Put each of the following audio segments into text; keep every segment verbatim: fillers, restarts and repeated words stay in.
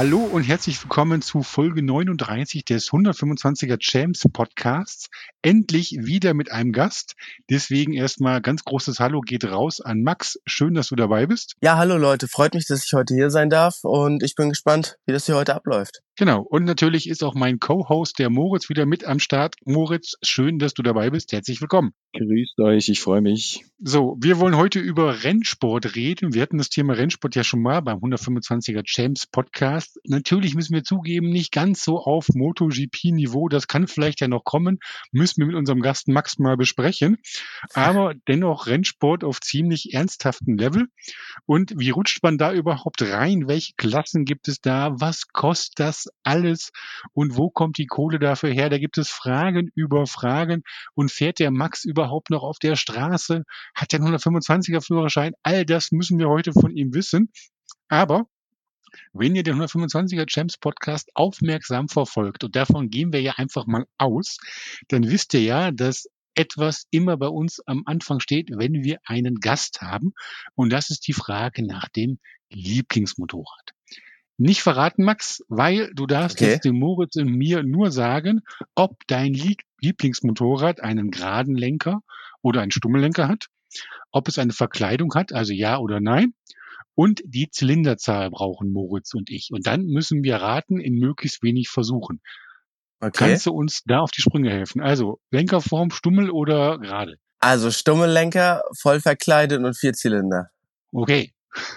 Hallo und herzlich willkommen zu Folge neununddreißig des hundertfünfundzwanziger Champs Podcasts. Endlich wieder mit einem Gast. Deswegen erstmal ganz großes Hallo geht raus an Max. Schön, dass du dabei bist. Ja, hallo Leute, freut mich, dass ich heute hier sein darf und ich bin gespannt, wie das hier heute abläuft. Genau. Und natürlich ist auch mein Co-Host, der Moritz, wieder mit am Start. Moritz, schön, dass du dabei bist. Herzlich willkommen. Grüßt euch, ich freue mich. So, wir wollen heute über Rennsport reden. Wir hatten das Thema Rennsport ja schon mal beim hundertfünfundzwanziger Champs Podcast. Natürlich müssen wir zugeben, nicht ganz so auf MotoGP-Niveau. Das kann vielleicht ja noch kommen. Müssen wir mit unserem Gast Max mal besprechen. Aber dennoch Rennsport auf ziemlich ernsthaftem Level. Und wie rutscht man da überhaupt rein? Welche Klassen gibt es da? Was kostet das alles? Und wo kommt die Kohle dafür her? Da gibt es Fragen über Fragen. Und fährt der Max überhaupt noch auf der Straße? Hat er einen hundertfünfundzwanziger Führerschein? All das müssen wir heute von ihm wissen. Aber wenn ihr den hundertfünfundzwanziger Champs Podcast aufmerksam verfolgt, und davon gehen wir ja einfach mal aus, dann wisst ihr ja, dass etwas immer bei uns am Anfang steht, wenn wir einen Gast haben. Und das ist die Frage nach dem Lieblingsmotorrad. Nicht verraten, Max, weil du darfst Okay. jetzt dem Moritz und mir nur sagen, ob dein Lie- Lieblingsmotorrad einen geraden Lenker oder einen Stummellenker hat, ob es eine Verkleidung hat, also ja oder nein, und die Zylinderzahl brauchen Moritz und ich. Und dann müssen wir raten in möglichst wenig Versuchen. Okay. Kannst du uns da auf die Sprünge helfen? Also Lenkerform, Stummel oder gerade? Also Stummellenker, voll verkleidet und Vierzylinder. Okay.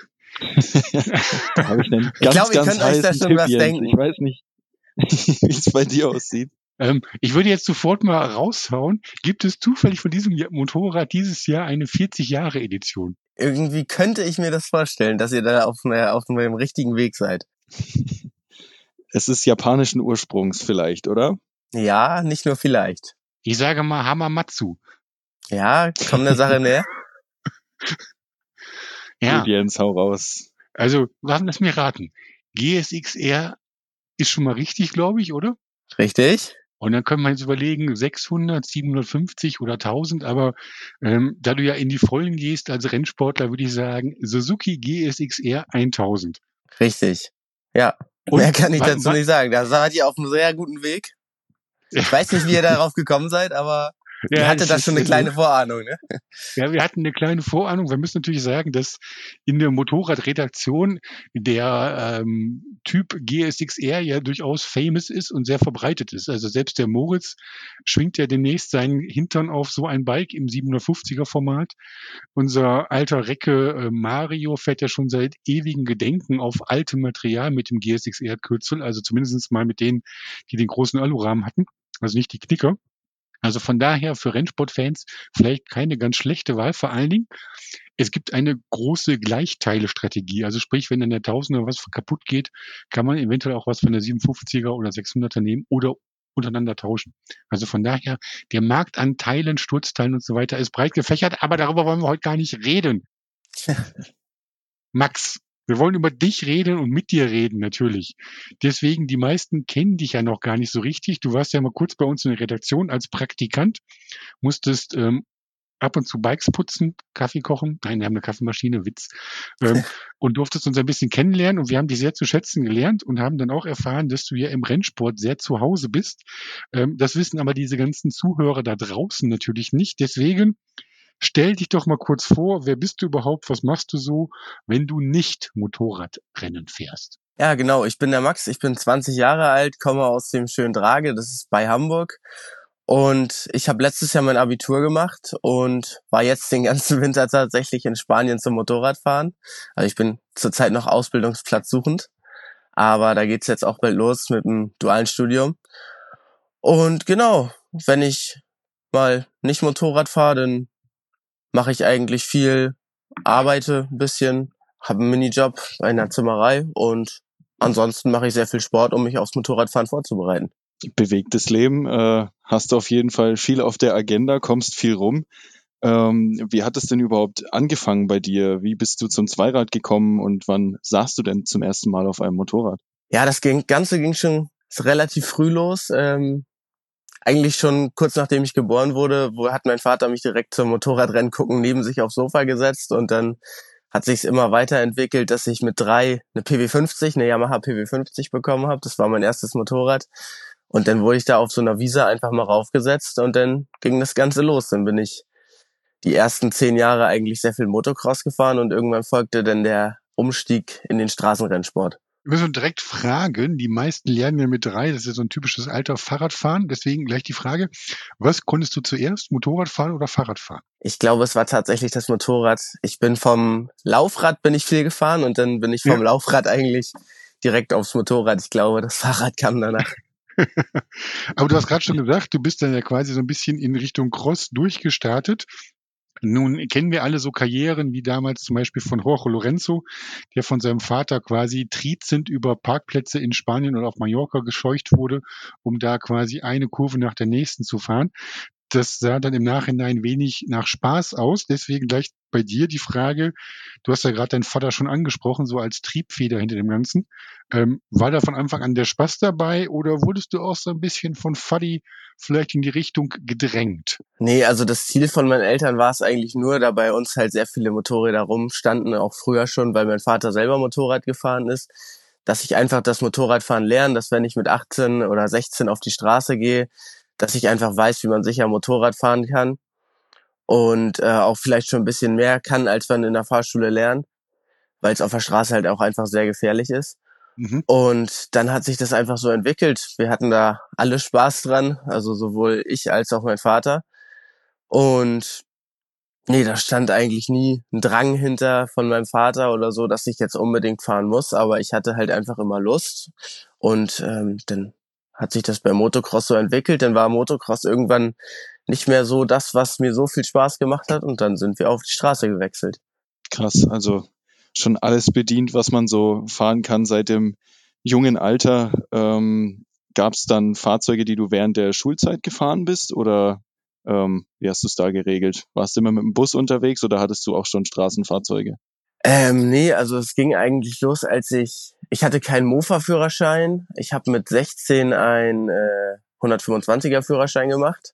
Da habe ich einen Ich ganz, glaube, ihr ganz könnt euch da heißen schon Tipp, was Jens. denken. Ich weiß nicht, wie es bei dir aussieht. Ähm, ich würde jetzt sofort mal raushauen. Gibt es zufällig von diesem Jahr- Motorrad dieses Jahr eine vierzig-Jahre-Edition? Irgendwie könnte ich mir das vorstellen, dass ihr da auf, ne, auf dem richtigen Weg seid. Es ist japanischen Ursprungs vielleicht, oder? Ja, nicht nur vielleicht. Ich sage mal Hamamatsu. Ja, komm der Sache näher. Ja, Gut, Jens, hau raus. also lass mir raten. G S X R ist schon mal richtig, glaube ich, oder? Richtig? Und dann können wir jetzt überlegen, sechshundert, siebenhundertfünfzig oder tausend, aber ähm, da du ja in die Vollen gehst als Rennsportler, würde ich sagen, Suzuki G S X R tausend. Richtig. Ja. Und Mehr kann ich wa- dazu wa- nicht sagen. Da seid ihr auf einem sehr guten Weg. Ich weiß nicht, wie ihr darauf gekommen seid, aber ihr Ja, hattet es da ist, schon eine also, kleine Vorahnung, ne? ja, wir hatten eine kleine Vorahnung. Wir müssen natürlich sagen, dass in der Motorradredaktion der ähm, Typ G S X R ja durchaus famous ist und sehr verbreitet ist. Also selbst der Moritz schwingt ja demnächst seinen Hintern auf so ein Bike im siebenhundertfünfziger Format. Unser alter Recke äh, Mario fährt ja schon seit ewigen Gedenken auf altem Material mit dem G S X R-Kürzel, also zumindest mal mit denen, die den großen Alurahmen hatten, also nicht die Knicker. Also von daher für Rennsportfans vielleicht keine ganz schlechte Wahl. Vor allen Dingen, es gibt eine große Gleichteile-Strategie. Also sprich, wenn in der Tausender was kaputt geht, kann man eventuell auch was von der siebenhundertfünfziger oder sechshunderter nehmen oder untereinander tauschen. Also von daher, der Markt an Teilen, Sturzteilen und so weiter ist breit gefächert, aber darüber wollen wir heute gar nicht reden. Max, wir wollen über dich reden und mit dir reden, natürlich. Deswegen, die meisten kennen dich ja noch gar nicht so richtig. Du warst ja mal kurz bei uns in der Redaktion als Praktikant, musstest ähm, ab und zu Bikes putzen, Kaffee kochen. Nein, wir haben eine Kaffeemaschine, Witz. Ähm, und durftest uns ein bisschen kennenlernen und wir haben dich sehr zu schätzen gelernt und haben dann auch erfahren, dass du ja im Rennsport sehr zu Hause bist. Ähm, das wissen aber diese ganzen Zuhörer da draußen natürlich nicht. Deswegen stell dich doch mal kurz vor, wer bist du überhaupt, was machst du so, wenn du nicht Motorradrennen fährst? Ja, genau. Ich bin der Max. Ich bin zwanzig Jahre alt, komme aus dem schönen Drage. Das ist bei Hamburg. Und ich habe letztes Jahr mein Abitur gemacht und war jetzt den ganzen Winter tatsächlich in Spanien zum Motorradfahren. Also ich bin zurzeit noch Ausbildungsplatz suchend. Aber da geht's jetzt auch bald los mit dem dualen Studium. Und genau, wenn ich mal nicht Motorrad fahre, dann mache ich eigentlich viel, arbeite ein bisschen, habe einen Minijob in der Zimmerei und ansonsten mache ich sehr viel Sport, um mich aufs Motorradfahren vorzubereiten. Bewegtes Leben, äh, hast du auf jeden Fall viel auf der Agenda, kommst viel rum. Ähm, wie hat es denn überhaupt angefangen bei dir? Wie bist du zum Zweirad gekommen und wann saßt du denn zum ersten Mal auf einem Motorrad? Ja, das ging, Ganze ging schon relativ früh los. Ähm, eigentlich schon kurz nachdem ich geboren wurde, wo hat mein Vater mich direkt zum Motorradrennen gucken neben sich aufs Sofa gesetzt und dann hat sich's immer weiterentwickelt, dass ich mit drei eine P W fünfzig, eine Yamaha P W fünfzig bekommen habe. Das war mein erstes Motorrad. Und dann wurde ich da auf so einer Wiese einfach mal raufgesetzt und dann ging das Ganze los. Dann bin ich die ersten zehn Jahre eigentlich sehr viel Motocross gefahren und irgendwann folgte dann der Umstieg in den Straßenrennsport. Wir müssen direkt fragen, die meisten lernen ja mit drei, das ist so ein typisches Alter Fahrradfahren, deswegen gleich die Frage, was konntest du zuerst, Motorradfahren oder Fahrradfahren? Ich glaube, es war tatsächlich das Motorrad. Ich bin vom Laufrad bin ich viel gefahren und dann bin ich vom ja. Laufrad eigentlich direkt aufs Motorrad. Ich glaube, das Fahrrad kam danach. Aber du hast gerade schon gesagt, du bist dann ja quasi so ein bisschen in Richtung Cross durchgestartet. Nun kennen wir alle so Karrieren wie damals zum Beispiel von Jorge Lorenzo, der von seinem Vater quasi trizend über Parkplätze in Spanien oder auf Mallorca gescheucht wurde, um da quasi eine Kurve nach der nächsten zu fahren. Das sah dann im Nachhinein wenig nach Spaß aus. Deswegen gleich bei dir die Frage, du hast ja gerade deinen Vater schon angesprochen, so als Triebfeder hinter dem Ganzen. Ähm, war da von Anfang an der Spaß dabei oder wurdest du auch so ein bisschen von Vati vielleicht in die Richtung gedrängt? Nee, also das Ziel von meinen Eltern war es eigentlich nur, da bei uns halt sehr viele Motorräder rumstanden, auch früher schon, weil mein Vater selber Motorrad gefahren ist, dass ich einfach das Motorradfahren lerne, dass wenn ich mit achtzehn oder sechzehn auf die Straße gehe, dass ich einfach weiß, wie man sicher Motorrad fahren kann und äh, auch vielleicht schon ein bisschen mehr kann, als man in der Fahrschule lernt, weil es auf der Straße halt auch einfach sehr gefährlich ist. Mhm. Und dann hat sich das einfach so entwickelt. Wir hatten da alle Spaß dran, also sowohl ich als auch mein Vater. Und nee, da stand eigentlich nie ein Drang hinter von meinem Vater oder so, dass ich jetzt unbedingt fahren muss, aber ich hatte halt einfach immer Lust und ähm, dann hat sich das beim Motocross so entwickelt, dann war Motocross irgendwann nicht mehr so das, was mir so viel Spaß gemacht hat und dann sind wir auf die Straße gewechselt. Krass, also schon alles bedient, was man so fahren kann seit dem jungen Alter. Ähm, gab es dann Fahrzeuge, die du während der Schulzeit gefahren bist oder ähm, wie hast du es da geregelt? Warst du immer mit dem Bus unterwegs oder hattest du auch schon Straßenfahrzeuge? Ähm, nee, also es ging eigentlich los, als ich, ich hatte keinen Mofa-Führerschein. Ich habe mit sechzehn einen äh, hundertfünfundzwanziger-Führerschein gemacht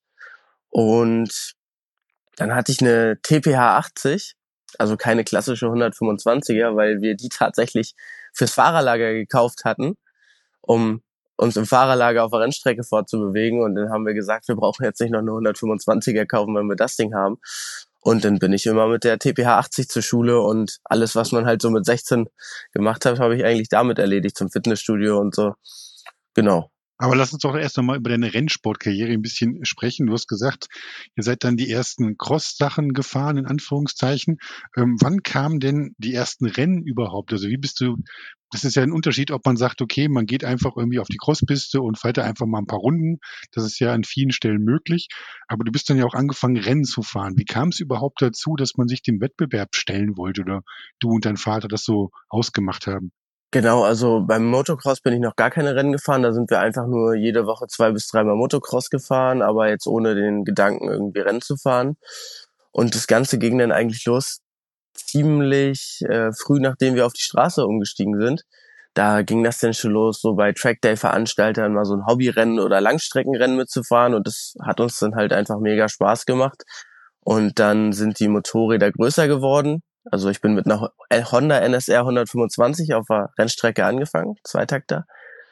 und dann hatte ich eine T P H achtzig, also keine klassische hundertfünfundzwanziger, weil wir die tatsächlich fürs Fahrerlager gekauft hatten, um uns im Fahrerlager auf der Rennstrecke fortzubewegen. Und dann haben wir gesagt, wir brauchen jetzt nicht noch eine hundertfünfundzwanziger kaufen, wenn wir das Ding haben. Und dann bin ich immer mit der T P H achtzig zur Schule und alles, was man halt so mit sechzehn gemacht hat, habe ich eigentlich damit erledigt, zum Fitnessstudio und so. Genau. Aber lass uns doch erst nochmal über deine Rennsportkarriere ein bisschen sprechen. Du hast gesagt, ihr seid dann die ersten Cross-Sachen gefahren, in Anführungszeichen. Ähm, wann kamen denn die ersten Rennen überhaupt? Also wie bist du, das ist ja ein Unterschied, ob man sagt, okay, man geht einfach irgendwie auf die Crosspiste und fährt da einfach mal ein paar Runden. Das ist ja an vielen Stellen möglich. Aber du bist dann ja auch angefangen, Rennen zu fahren. Wie kam es überhaupt dazu, dass man sich dem Wettbewerb stellen wollte oder du und dein Vater das so ausgemacht haben? Genau, also beim Motocross bin ich noch gar keine Rennen gefahren. Da sind wir einfach nur jede Woche zwei bis dreimal Motocross gefahren, aber jetzt ohne den Gedanken, irgendwie Rennen zu fahren. Und das Ganze ging dann eigentlich los ziemlich äh, früh, nachdem wir auf die Straße umgestiegen sind. Da ging das dann schon los, so bei Trackday-Veranstaltern mal so ein Hobbyrennen oder Langstreckenrennen mitzufahren. Und das hat uns dann halt einfach mega Spaß gemacht. Und dann sind die Motorräder größer geworden. Also ich bin mit einer Honda N S R hundertfünfundzwanzig auf der Rennstrecke angefangen, Zweitakter.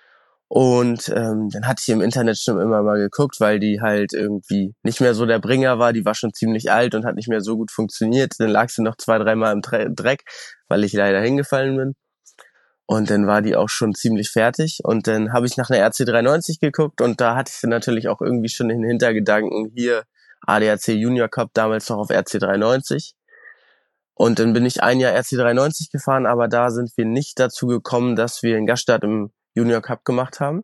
Und ähm, dann hatte ich im Internet schon immer mal geguckt, weil die halt irgendwie nicht mehr so der Bringer war. Die war schon ziemlich alt und hat nicht mehr so gut funktioniert. Dann lag sie noch zwei, dreimal im Dreck, weil ich leider hingefallen bin. Und dann war die auch schon ziemlich fertig. Und dann habe ich nach einer R C dreihundertneunzig geguckt und da hatte ich dann natürlich auch irgendwie schon den Hintergedanken, hier A D A C Junior Cup, damals noch auf R C dreihundertneunzig. Und dann bin ich ein Jahr R C dreihundertneunzig gefahren, aber da sind wir nicht dazu gekommen, dass wir einen Gaststart im Junior Cup gemacht haben.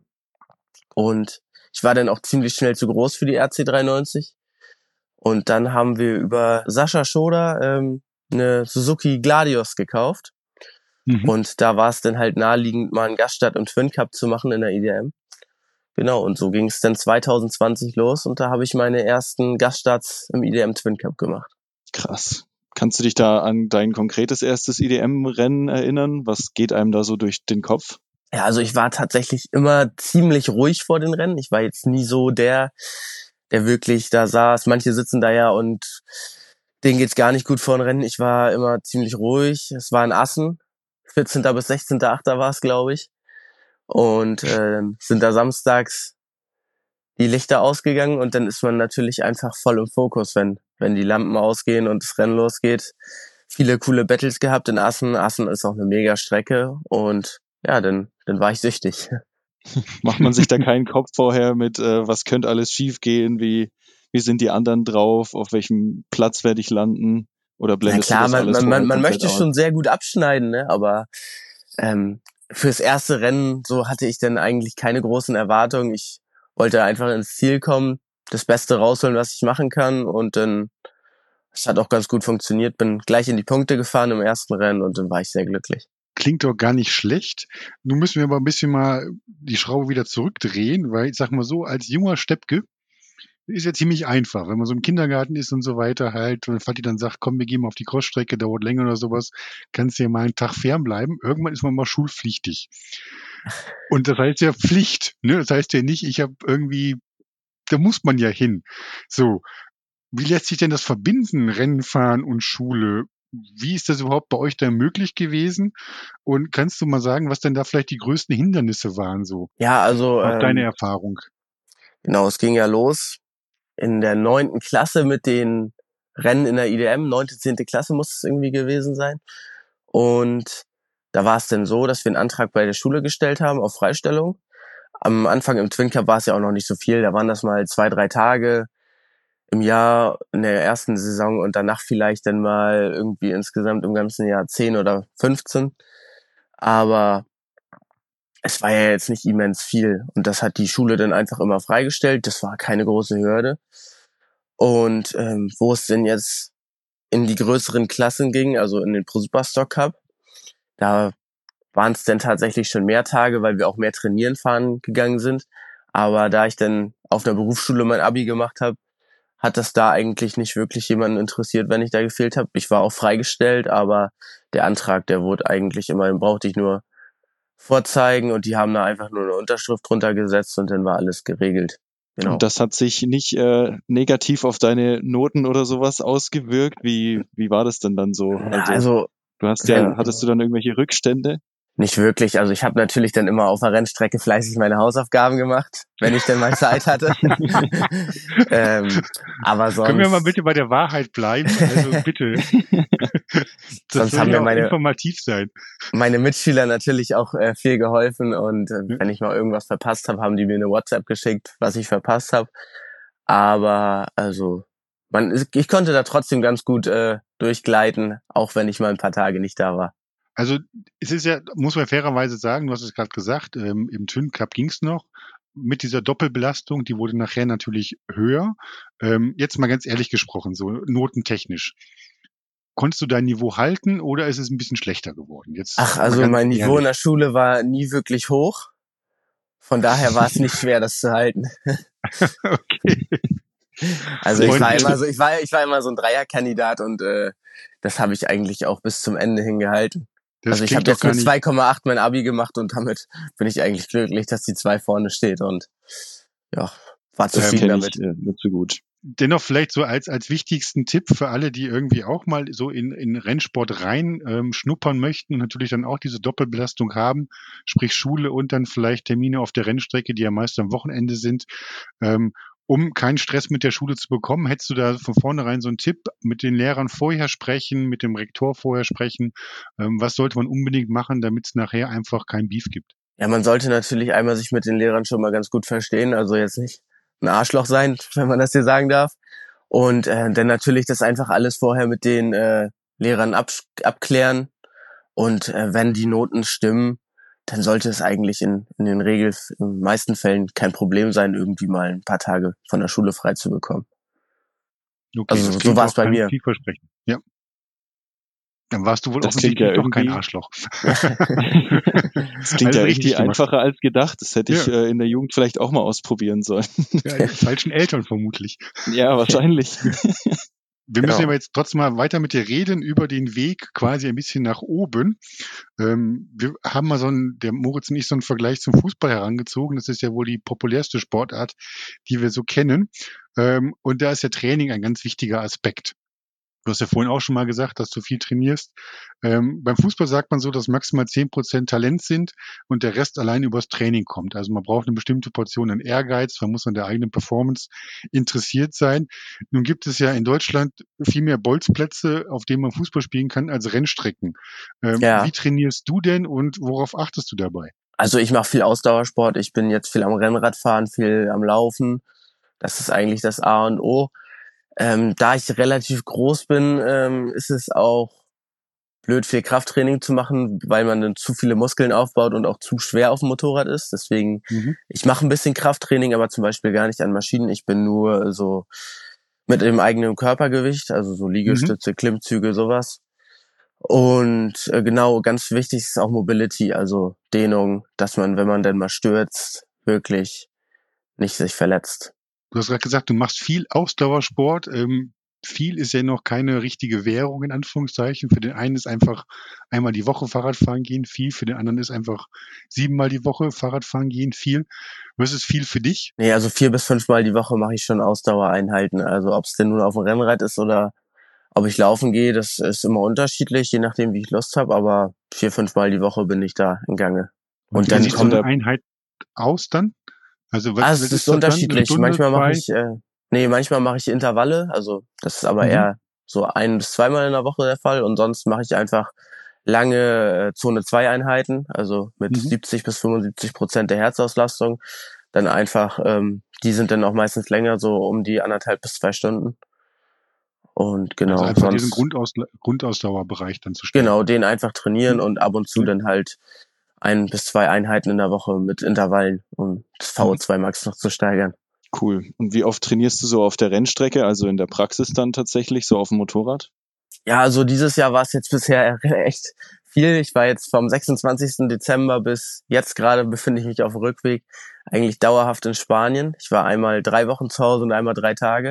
Und ich war dann auch ziemlich schnell zu groß für die R C dreihundertneunzig. Und dann haben wir über Sascha Schoder ähm, eine Suzuki Gladius gekauft. Mhm. Und da war es dann halt naheliegend, mal einen Gaststart im Twin Cup zu machen in der I D M. Genau, und so ging es dann zwanzig zwanzig los und da habe ich meine ersten Gaststarts im I D M Twin Cup gemacht. Krass. Kannst du dich da an dein konkretes erstes I D M-Rennen erinnern? Was geht einem da so durch den Kopf? Ja, also ich war tatsächlich immer ziemlich ruhig vor den Rennen. Ich war jetzt nie so der, der wirklich da saß. Manche sitzen da ja und Denen geht's gar nicht gut vor den Rennen. Ich war immer ziemlich ruhig. Es war in Assen. vierzehnten bis sechzehnten achter war es, glaube ich. Und äh, sind da samstags die Lichter ausgegangen und dann ist man natürlich einfach voll im Fokus, wenn wenn die Lampen ausgehen und das Rennen losgeht. Viele coole Battles gehabt in Assen. Assen ist auch eine mega Strecke und ja, dann dann war ich süchtig. Macht man sich da keinen Kopf vorher mit, äh, was könnte alles schiefgehen, wie wie sind die anderen drauf, auf welchem Platz werde ich landen? Oder Na blendest du klar, das man alles man man vorher man komplett möchte aus? schon sehr gut abschneiden, ne? Aber ähm, fürs erste Rennen so hatte ich dann eigentlich keine großen Erwartungen. Ich wollte einfach ins Ziel kommen, das Beste rausholen, was ich machen kann und dann es hat auch ganz gut funktioniert. Bin gleich in die Punkte gefahren im ersten Rennen und dann war ich sehr glücklich. Klingt doch gar nicht schlecht. Nun müssen wir aber ein bisschen mal die Schraube wieder zurückdrehen, weil ich sag mal so, als junger Steppke ist ja ziemlich einfach. Wenn man so im Kindergarten ist und so weiter halt, wenn Vati dann sagt, komm, wir gehen mal auf die Crossstrecke, dauert länger oder sowas, kannst du ja mal einen Tag fernbleiben. Irgendwann ist man mal schulpflichtig. Und das heißt ja Pflicht, ne? Das heißt ja nicht, ich habe irgendwie, da muss man ja hin. So, wie lässt sich denn das verbinden, Rennen fahren und Schule? Wie ist das überhaupt bei euch da möglich gewesen? Und kannst du mal sagen, was denn da vielleicht die größten Hindernisse waren, so Ja, also aus deiner ähm, Erfahrung? genau, es ging ja los in der neunten Klasse mit den Rennen in der I D M. Neunte, zehnte Klasse muss es irgendwie gewesen sein. Und da war es dann so, dass wir einen Antrag bei der Schule gestellt haben auf Freistellung. Am Anfang im Twin Cup war es ja auch noch nicht so viel. Da waren das mal zwei, drei Tage im Jahr in der ersten Saison und danach vielleicht dann mal irgendwie insgesamt im ganzen Jahr zehn oder fünfzehn. Aber es war ja jetzt nicht immens viel. Und das hat die Schule dann einfach immer freigestellt. Das war keine große Hürde. Und ähm, wo es denn jetzt in die größeren Klassen ging, also in den Pro Superstock Cup, da waren es dann tatsächlich schon mehr Tage, weil wir auch mehr trainieren fahren gegangen sind. Aber da ich dann auf einer Berufsschule mein Abi gemacht habe, hat das da eigentlich nicht wirklich jemanden interessiert, wenn ich da gefehlt habe. Ich war auch freigestellt, aber der Antrag, der wurde eigentlich immer, den brauchte ich nur vorzeigen und die haben da einfach nur eine Unterschrift drunter gesetzt und dann war alles geregelt. Genau. Und das hat sich nicht äh, negativ auf deine Noten oder sowas ausgewirkt? Wie, wie war das denn dann so? Also, Also du hast wenn, ja, hattest du dann irgendwelche Rückstände? nicht wirklich. Also ich habe natürlich dann immer auf der Rennstrecke fleißig meine Hausaufgaben gemacht, wenn ich denn mal Zeit hatte. ähm, aber sonst... Können wir mal bitte bei der Wahrheit bleiben? Also bitte. Das sonst soll haben ja mir auch meine, informativ sein. meine Mitschüler natürlich auch äh, viel geholfen und äh, Ja. wenn ich mal irgendwas verpasst habe, haben die mir eine WhatsApp geschickt, was ich verpasst habe. Aber also man, ich konnte da trotzdem ganz gut äh, durchgleiten, auch wenn ich mal ein paar Tage nicht da war. Also es ist ja, muss man fairerweise sagen, du hast es gerade gesagt, ähm, im Twin Cup ging's noch. Mit dieser Doppelbelastung, die wurde nachher natürlich höher. Ähm, jetzt mal ganz ehrlich gesprochen, so notentechnisch. Konntest du dein Niveau halten oder ist es ein bisschen schlechter geworden? Jetzt Ach, mal also ganz mein Niveau in ehrlich. der Schule war nie wirklich hoch. Von daher war es nicht schwer, das zu halten. Okay. Also ich war Freundlich. immer so, ich war, ich war immer so ein Dreierkandidat und äh, das habe ich eigentlich auch bis zum Ende hingehalten. Das Also ich klingt habe doch jetzt gar mit nicht. zwei Komma acht mein Abi gemacht und damit bin ich eigentlich glücklich, dass die zwei vorne steht und ja, war Das zufrieden kenne damit. ich äh, nicht so gut. Dennoch vielleicht so als, als wichtigsten Tipp für alle, die irgendwie auch mal so in, in Rennsport rein ähm, schnuppern möchten und natürlich dann auch diese Doppelbelastung haben, sprich Schule und dann vielleicht Termine auf der Rennstrecke, die ja meist am Wochenende sind, ähm, um keinen Stress mit der Schule zu bekommen. Hättest du da von vornherein so einen Tipp, mit den Lehrern vorher sprechen, mit dem Rektor vorher sprechen? Ähm, was sollte man unbedingt machen, damit es nachher einfach kein Beef gibt? Ja, man sollte natürlich einmal sich mit den Lehrern schon mal ganz gut verstehen, also jetzt nicht ein Arschloch sein, wenn man das hier sagen darf. Und äh, dann natürlich das einfach alles vorher mit den äh, Lehrern ab, abklären. Und äh, wenn die Noten stimmen, dann sollte es eigentlich in, in den Regel, in den meisten Fällen kein Problem sein, irgendwie mal ein paar Tage von der Schule frei zu bekommen. Okay, Also das so klingt war es auch bei ganz mir. vielversprechend. Ja. Dann warst du wohl Das klingt ja offensichtlich doch kein irgendwie, Arschloch. das klingt Alles ja richtig irgendwie gemacht. einfacher als gedacht. Das hätte ich Ja. äh, in der Jugend vielleicht auch mal ausprobieren sollen. Ja, die falschen Eltern vermutlich. Ja, wahrscheinlich. Wir müssen Genau. aber jetzt trotzdem mal weiter mit dir reden über den Weg quasi ein bisschen nach oben. Ähm, wir haben mal so einen, der Moritz und ich, so einen Vergleich zum Fußball herangezogen. Das ist ja wohl die populärste Sportart, die wir so kennen. Ähm, und da ist ja Training ein ganz wichtiger Aspekt. Du hast ja vorhin auch schon mal gesagt, dass du viel trainierst. Ähm, beim Fußball sagt man so, dass maximal zehn Prozent Talent sind und der Rest allein übers Training kommt. Also man braucht eine bestimmte Portion an Ehrgeiz, man muss an der eigenen Performance interessiert sein. Nun gibt es ja in Deutschland viel mehr Bolzplätze, auf denen man Fußball spielen kann, als Rennstrecken. Ähm, wie Ja, trainierst du denn und worauf achtest du dabei? also ich mache viel Ausdauersport. Ich bin jetzt viel am Rennradfahren, viel am Laufen. Das ist eigentlich das A und O. Ähm, da ich relativ groß bin, ähm, ist es auch blöd, viel Krafttraining zu machen, weil man dann zu viele Muskeln aufbaut und auch zu schwer auf dem Motorrad ist. Deswegen, Mhm. ich mache ein bisschen Krafttraining, aber zum Beispiel gar nicht an Maschinen. Ich bin nur so mit dem eigenen Körpergewicht, also so Mhm. Liegestütze, Klimmzüge, sowas. Und äh, genau, ganz wichtig ist auch Mobility, also Dehnung, dass man, wenn man denn mal stürzt, wirklich nicht sich verletzt. Du hast gerade gesagt, du machst viel Ausdauersport. Ähm, viel ist ja noch keine richtige Währung in Anführungszeichen. Für den einen ist einfach einmal die Woche Fahrradfahren gehen viel, für den anderen ist einfach siebenmal die Woche Fahrradfahren gehen viel. Was ist viel für dich? Nee, also vier bis fünfmal die Woche mache ich schon Ausdauereinheiten. Also ob es denn nun auf dem Rennrad ist oder ob ich laufen gehe, das ist immer unterschiedlich, je nachdem, wie ich Lust habe. Aber vier, fünfmal die Woche bin ich da in Gange. Und Und wie Wie dann ist sieht so denn eine kommen, der, Einheit aus dann? Also was, ah, was es ist ist das dann? Eine unterschiedlich. Stunde, Manchmal mache zwei? ich, äh, nee, manchmal mache ich Intervalle. Also das ist aber Mhm. eher so ein bis zweimal in der Woche der Fall. Und sonst mache ich einfach lange äh, Zone zwei Einheiten, also mit Mhm. siebzig bis fünfundsiebzig Prozent der Herzauslastung. Dann einfach, ähm, die sind dann auch meistens länger, so um die anderthalb bis zwei Stunden. Und Also genau, einfach diesen sonst, Grundaus Grundausdauerbereich dann zu genau, stärken. den einfach trainieren Mhm. und ab und zu Ja. dann halt ein bis zwei Einheiten in der Woche mit Intervallen, um das Mhm. V O zwei Max noch zu steigern. cool. Und wie oft trainierst du so auf der Rennstrecke, also in der Praxis dann tatsächlich, so auf dem Motorrad? Ja, also dieses Jahr war es jetzt bisher echt viel. Ich war jetzt vom sechsundzwanzigsten Dezember bis jetzt gerade befinde ich mich auf dem Rückweg eigentlich dauerhaft in Spanien. Ich war einmal drei Wochen zu Hause und einmal drei Tage.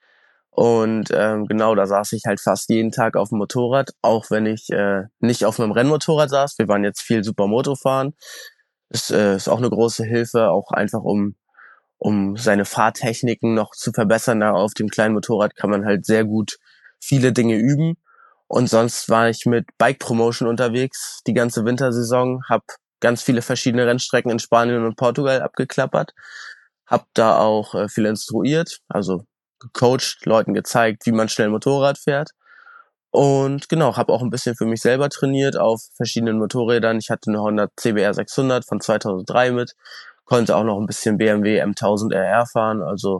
Und ähm, genau, da saß ich halt fast jeden Tag auf dem Motorrad, auch wenn ich äh, nicht auf einem Rennmotorrad saß. Wir waren jetzt viel Supermoto fahren. Das äh, ist auch eine große Hilfe, auch einfach um um seine Fahrtechniken noch zu verbessern. Da auf dem kleinen Motorrad kann man halt sehr gut viele Dinge üben. Und sonst war ich mit Bike Promotion unterwegs die ganze Wintersaison, habe ganz viele verschiedene Rennstrecken in Spanien und Portugal abgeklappert, habe da auch äh, viel instruiert, also gecoacht, Leuten gezeigt, wie man schnell Motorrad fährt. Und genau, habe auch ein bisschen für mich selber trainiert auf verschiedenen Motorrädern. Ich hatte eine Honda C B R sechshundert von zweitausenddrei mit, konnte auch noch ein bisschen B M W M tausend R R fahren, also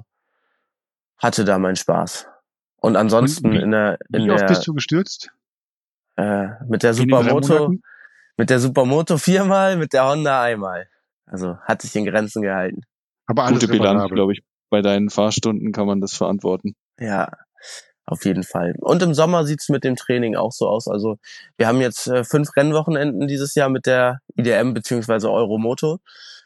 hatte da meinen Spaß. Und Und ansonsten wie, in der in wie oft bist der du gestürzt äh, mit der in den drei Supermoto Monaten? mit der Supermoto viermal, mit der Honda einmal. Also hat sich in Grenzen gehalten. Aber alles Gute Bilanz, reparabel. glaube ich. Bei deinen Fahrstunden kann man das verantworten. Ja, auf jeden Fall. Und im Sommer sieht's mit dem Training auch so aus. Also wir haben jetzt äh, fünf Rennwochenenden dieses Jahr mit der I D M beziehungsweise Euromoto.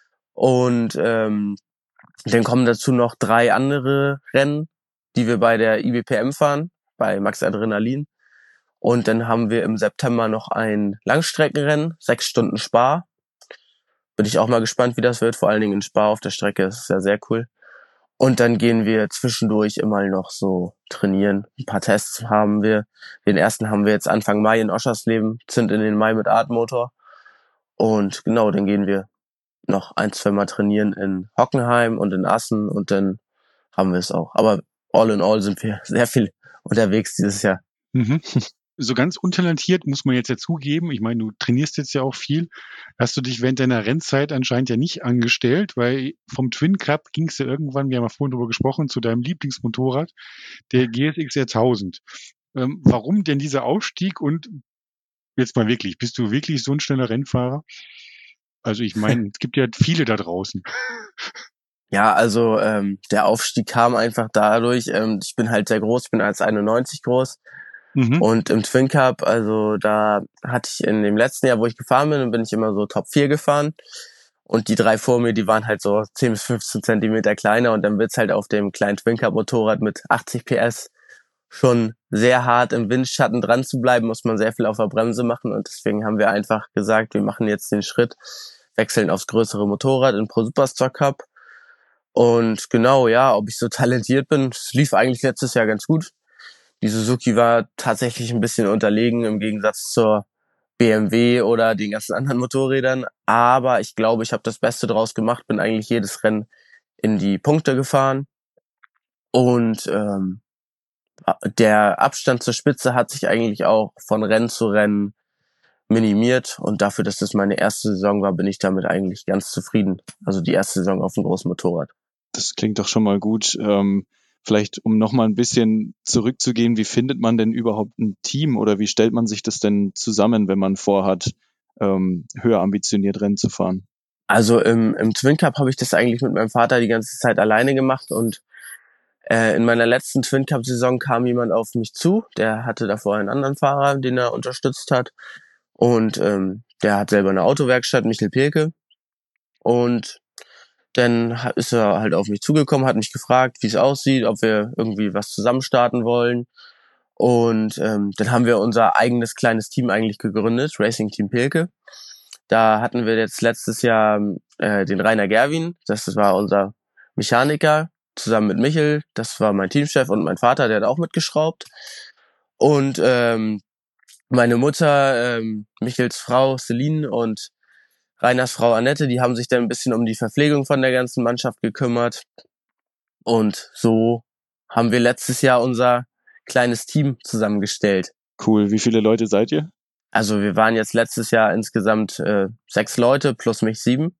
Und ähm, dann kommen dazu noch drei andere Rennen, die wir bei der I B P M fahren, bei Max Adrenalin. Und dann haben wir im September noch ein Langstreckenrennen, sechs Stunden Spa. Bin ich auch mal gespannt, wie das wird. Vor allen Dingen in Spa auf der Strecke. Das ist ja sehr cool. Und dann gehen wir zwischendurch immer noch so trainieren. Ein paar Tests haben wir. Den ersten haben wir jetzt Anfang Mai in Oschersleben, sind in den Mai mit Artmotor. Und genau, dann gehen wir noch ein, zwei Mal trainieren in Hockenheim und in Assen und dann haben wir es auch. Aber all in all sind wir sehr viel unterwegs dieses Jahr. Mhm. So ganz untalentiert muss man jetzt ja zugeben. Ich meine, du trainierst jetzt ja auch viel. Hast du dich während deiner Rennzeit anscheinend ja nicht angestellt, weil vom Twin Cup ging es ja irgendwann, wir haben ja vorhin drüber gesprochen, zu deinem Lieblingsmotorrad, der G S X R tausend. Ähm, warum denn dieser Aufstieg und jetzt mal wirklich, bist du wirklich so ein schneller Rennfahrer? Also ich meine, es gibt ja viele da draußen. Ja, also ähm, der Aufstieg kam einfach dadurch, ähm, ich bin halt sehr groß, ich bin eins Komma einundneunzig groß Mhm. und im Twin Cup, also da hatte ich in dem letzten Jahr, wo ich gefahren bin, bin ich immer so Top vier gefahren und die drei vor mir, die waren halt so zehn bis fünfzehn Zentimeter kleiner und dann wird's halt auf dem kleinen Twin Cup Motorrad mit achtzig P S schon sehr hart im Windschatten dran zu bleiben, muss man sehr viel auf der Bremse machen und deswegen haben wir einfach gesagt, wir machen jetzt den Schritt, wechseln aufs größere Motorrad in Pro Superstock Cup. Und genau, ja, ob ich so talentiert bin, es lief eigentlich letztes Jahr ganz gut. die Suzuki war tatsächlich ein bisschen unterlegen im Gegensatz zur B M W oder den ganzen anderen Motorrädern. Aber ich glaube, ich habe das Beste draus gemacht, bin eigentlich jedes Rennen in die Punkte gefahren. Und ähm, der Abstand zur Spitze hat sich eigentlich auch von Rennen zu Rennen minimiert. Und dafür, dass das meine erste Saison war, bin ich damit eigentlich ganz zufrieden. Also die erste Saison auf dem großen Motorrad. Das klingt doch schon mal gut. Ähm, vielleicht, um nochmal ein bisschen zurückzugehen, wie findet man denn überhaupt ein Team oder wie stellt man sich das denn zusammen, wenn man vorhat, ähm, höher ambitioniert Rennen zu fahren? Also im, im Twin Cup habe ich das eigentlich mit meinem Vater die ganze Zeit alleine gemacht und äh, in meiner letzten Twin Cup Saison kam jemand auf mich zu, der hatte davor einen anderen Fahrer, den er unterstützt hat und ähm, der hat selber eine Autowerkstatt, Michel Pirke, und dann ist er halt auf mich zugekommen, hat mich gefragt, wie es aussieht, ob wir irgendwie was zusammen starten wollen. Und ähm, dann haben wir unser eigenes kleines Team eigentlich gegründet, Racing Team Pirke. Da hatten wir jetzt letztes Jahr äh, den Rainer Gerwin, das war unser Mechaniker, zusammen mit Michel, das war mein Teamchef, und mein Vater, der hat auch mitgeschraubt. Und ähm, meine Mutter, ähm, Michels Frau Celine und Rainers Frau Annette, die haben sich dann ein bisschen um die Verpflegung von der ganzen Mannschaft gekümmert. Und so haben wir letztes Jahr unser kleines Team zusammengestellt. Cool. Wie viele Leute seid ihr? Also wir waren jetzt letztes Jahr insgesamt äh, sechs Leute, plus mich sieben.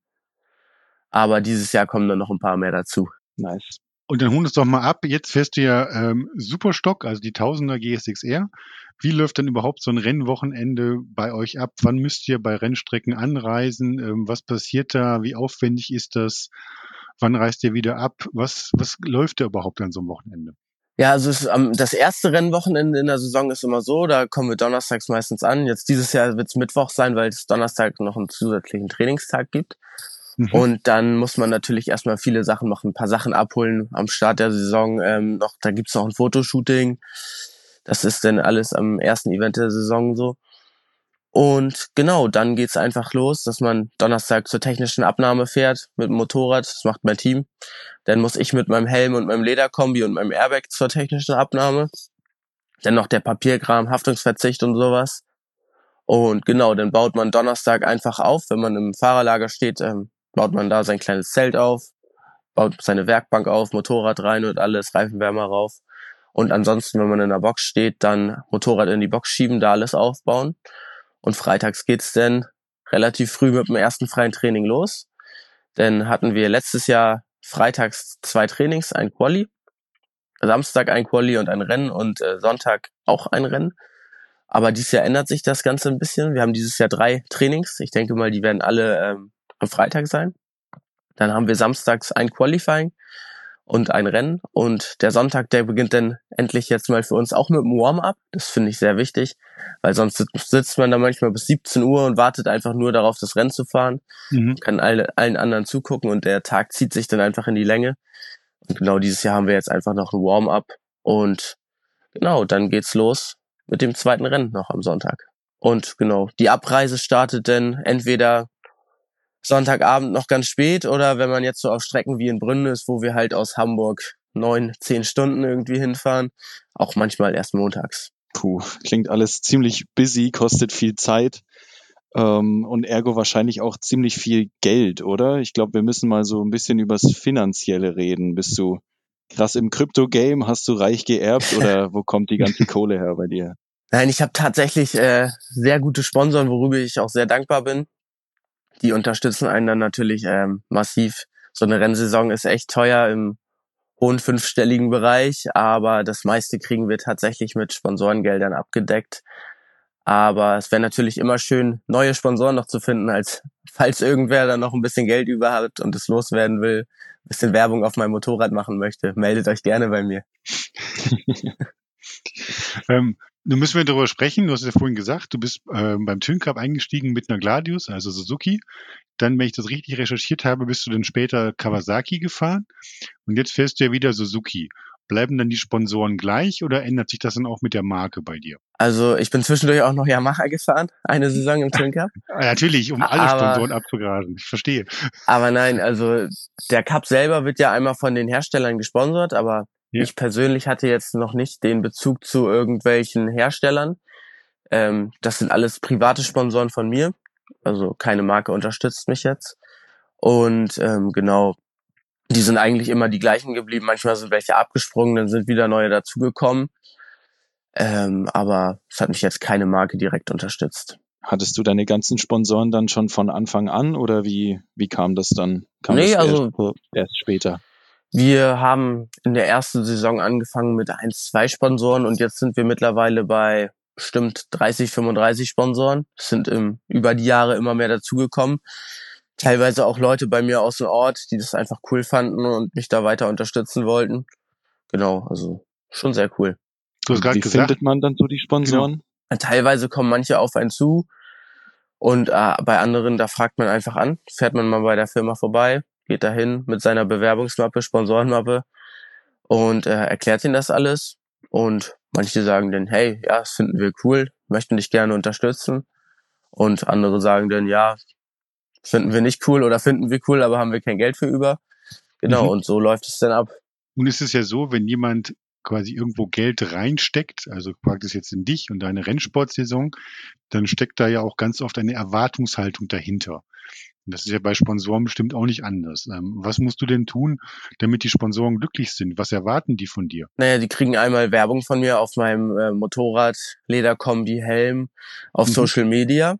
Aber dieses Jahr kommen dann noch ein paar mehr dazu. Nice. Und dann holen uns doch mal ab. Jetzt fährst du ja ähm, Superstock, also die Tausender G S X R. Wie läuft dann überhaupt so ein Rennwochenende bei euch ab? Wann müsst ihr bei Rennstrecken anreisen? Ähm, was passiert da? Wie aufwendig ist das? Wann reist ihr wieder ab? Was, was läuft da überhaupt an so einem Wochenende? Ja, also es, um, das erste Rennwochenende in der Saison ist immer so, da kommen wir donnerstags meistens an. Jetzt dieses Jahr wird es Mittwoch sein, weil es Donnerstag noch einen zusätzlichen Trainingstag gibt. Mhm. Und dann muss man natürlich erstmal viele Sachen machen, ein paar Sachen abholen am Start der Saison. Ähm, noch, da gibt's noch ein Fotoshooting. Das ist dann alles am ersten Event der Saison so. Und genau, dann geht's einfach los, dass man Donnerstag zur technischen Abnahme fährt mit dem Motorrad. Das macht mein Team. Dann muss ich mit meinem Helm und meinem Lederkombi und meinem Airbag zur technischen Abnahme. Dann noch der Papierkram, Haftungsverzicht und sowas. Und genau, dann baut man Donnerstag einfach auf. Wenn man im Fahrerlager steht, ähm, baut man da sein kleines Zelt auf, baut seine Werkbank auf, Motorrad rein und alles, Reifenwärmer rauf. Und ansonsten, wenn man in der Box steht, dann Motorrad in die Box schieben, da alles aufbauen. Und freitags geht's dann relativ früh mit dem ersten freien Training los. Dann hatten wir letztes Jahr freitags zwei Trainings, ein Quali, Samstag ein Quali und ein Rennen und äh, Sonntag auch ein Rennen. Aber dieses Jahr ändert sich das Ganze ein bisschen. Wir haben dieses Jahr drei Trainings. Ich denke mal, die werden alle ähm, am Freitag sein. Dann haben wir samstags ein Qualifying und ein Rennen. Und der Sonntag, der beginnt dann endlich jetzt mal für uns auch mit dem Warm-up. Das finde ich sehr wichtig, weil sonst sitzt man da manchmal bis siebzehn Uhr und wartet einfach nur darauf, das Rennen zu fahren. Mhm. Kann alle, allen anderen zugucken und der Tag zieht sich dann einfach in die Länge. Und genau dieses Jahr haben wir jetzt einfach noch ein Warm-up. Und genau, dann geht's los mit dem zweiten Rennen noch am Sonntag. Und genau, die Abreise startet dann entweder Sonntagabend noch ganz spät oder wenn man jetzt so auf Strecken wie in Brünn ist, wo wir halt aus Hamburg neun, zehn Stunden irgendwie hinfahren, auch manchmal erst montags. Puh, klingt alles ziemlich busy, kostet viel Zeit ähm, und ergo wahrscheinlich auch ziemlich viel Geld, oder? Ich glaube, wir müssen mal so ein bisschen übers Finanzielle reden. Bist du krass im Krypto-Game? Hast du reich geerbt oder wo kommt die ganze Kohle her bei dir? Nein, ich habe tatsächlich äh, sehr gute Sponsoren, worüber ich auch sehr dankbar bin. Die unterstützen einen dann natürlich ähm, massiv. So eine Rennsaison ist echt teuer im hohen fünfstelligen Bereich, aber das meiste kriegen wir tatsächlich mit Sponsorengeldern abgedeckt. Aber es wäre natürlich immer schön, neue Sponsoren noch zu finden, als falls irgendwer da noch ein bisschen Geld über hat und es loswerden will, ein bisschen Werbung auf meinem Motorrad machen möchte. Meldet euch gerne bei mir. ähm, nun müssen wir darüber sprechen. Du hast ja vorhin gesagt, du bist äh, beim Twin Cup eingestiegen mit einer Gladius, also Suzuki. Dann, wenn ich das richtig recherchiert habe, bist du dann später Kawasaki gefahren. Und jetzt fährst du ja wieder Suzuki. Bleiben dann die Sponsoren gleich oder ändert sich das dann auch mit der Marke bei dir? Also ich bin zwischendurch auch noch Yamaha gefahren, eine Saison im Twin Cup. Natürlich, um alle aber, Sponsoren abzugrasen. Ich verstehe. Aber nein, also der Cup selber wird ja einmal von den Herstellern gesponsert, aber Ja. Ich persönlich hatte jetzt noch nicht den Bezug zu irgendwelchen Herstellern. Ähm, das sind alles private Sponsoren von mir. Also keine Marke unterstützt mich jetzt. Und ähm, genau, die sind eigentlich immer die gleichen geblieben. Manchmal sind welche abgesprungen, dann sind wieder neue dazugekommen. Ähm, aber es hat mich jetzt keine Marke direkt unterstützt. Hattest du deine ganzen Sponsoren dann schon von Anfang an oder wie, wie kam das dann? Kam nee, das also erst, erst später? Wir haben in der ersten Saison angefangen mit eins, zwei Sponsoren und jetzt sind wir mittlerweile bei bestimmt dreißig, fünfunddreißig Sponsoren. Es sind im, über die Jahre immer mehr dazugekommen. Teilweise auch Leute bei mir aus dem Ort, die das einfach cool fanden und mich da weiter unterstützen wollten. Genau, also schon sehr cool. Du hast gerade Wie gesagt, findet man dann so die Sponsoren? Genau. Teilweise kommen manche auf einen zu und äh, bei anderen, da fragt man einfach an, fährt man mal bei der Firma vorbei, geht dahin mit seiner Bewerbungsmappe, Sponsorenmappe und äh, erklärt ihnen das alles. Und manche sagen dann, hey, ja, das finden wir cool, möchten dich gerne unterstützen. Und andere sagen dann, ja, finden wir nicht cool oder finden wir cool, aber haben wir kein Geld für über. Genau, Mhm. und so läuft es dann ab. Nun ist es ja so, wenn jemand quasi irgendwo Geld reinsteckt, also praktisch jetzt in dich und deine Rennsportsaison, dann steckt da ja auch ganz oft eine Erwartungshaltung dahinter. Und das ist ja bei Sponsoren bestimmt auch nicht anders. Ähm, was musst du denn tun, damit die Sponsoren glücklich sind? Was erwarten die von dir? Naja, die kriegen einmal Werbung von mir auf meinem äh, Motorrad, Lederkombi, Helm, auf Mhm. Social Media.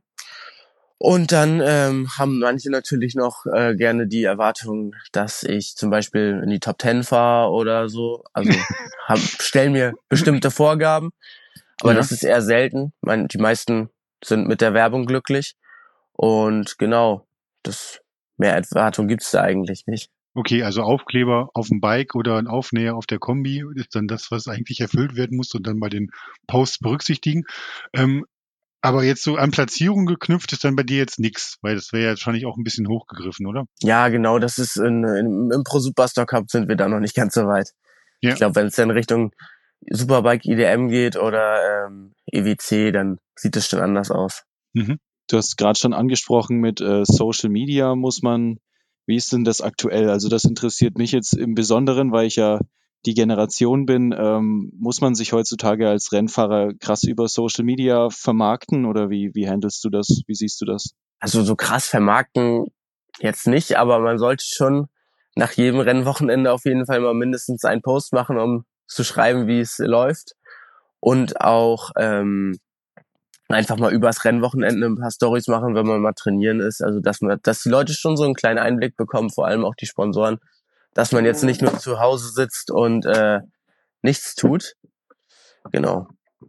Und dann ähm, haben manche natürlich noch äh, gerne die Erwartung, dass ich zum Beispiel in die Top Ten fahre oder so. Also haben, stellen mir bestimmte Vorgaben, aber Ja. das ist eher selten. Mein, die meisten sind mit der Werbung glücklich. Und genau, das mehr Erwartung gibt's da eigentlich nicht. Okay, also Aufkleber auf dem Bike oder ein Aufnäher auf der Kombi ist dann das, was eigentlich erfüllt werden muss und dann bei den Posts berücksichtigen. Ähm, aber jetzt so an Platzierung geknüpft ist dann bei dir jetzt nix, weil das wäre ja wahrscheinlich auch ein bisschen hochgegriffen, oder? Ja, genau, das ist in, in, im Pro Superstar Cup sind wir da noch nicht ganz so weit. Ja. Ich glaube, wenn es dann Richtung Superbike I D M geht oder ähm, E W C, dann sieht es schon anders aus. Mhm. Du hast gerade schon angesprochen, mit äh, Social Media muss man, wie ist denn das aktuell? Also das interessiert mich jetzt im Besonderen, weil ich ja die Generation bin. Ähm, muss man sich heutzutage als Rennfahrer krass über Social Media vermarkten oder wie, wie handelst du das? Wie siehst du das? Also so krass vermarkten jetzt nicht, aber man sollte schon nach jedem Rennwochenende auf jeden Fall mal mindestens einen Post machen, um zu schreiben, wie es läuft. Und auch ähm, einfach mal übers Rennwochenende ein paar Storys machen, wenn man mal trainieren ist. Also dass man, dass die Leute schon so einen kleinen Einblick bekommen, vor allem auch die Sponsoren, dass man jetzt nicht nur zu Hause sitzt und äh, nichts tut. Genau.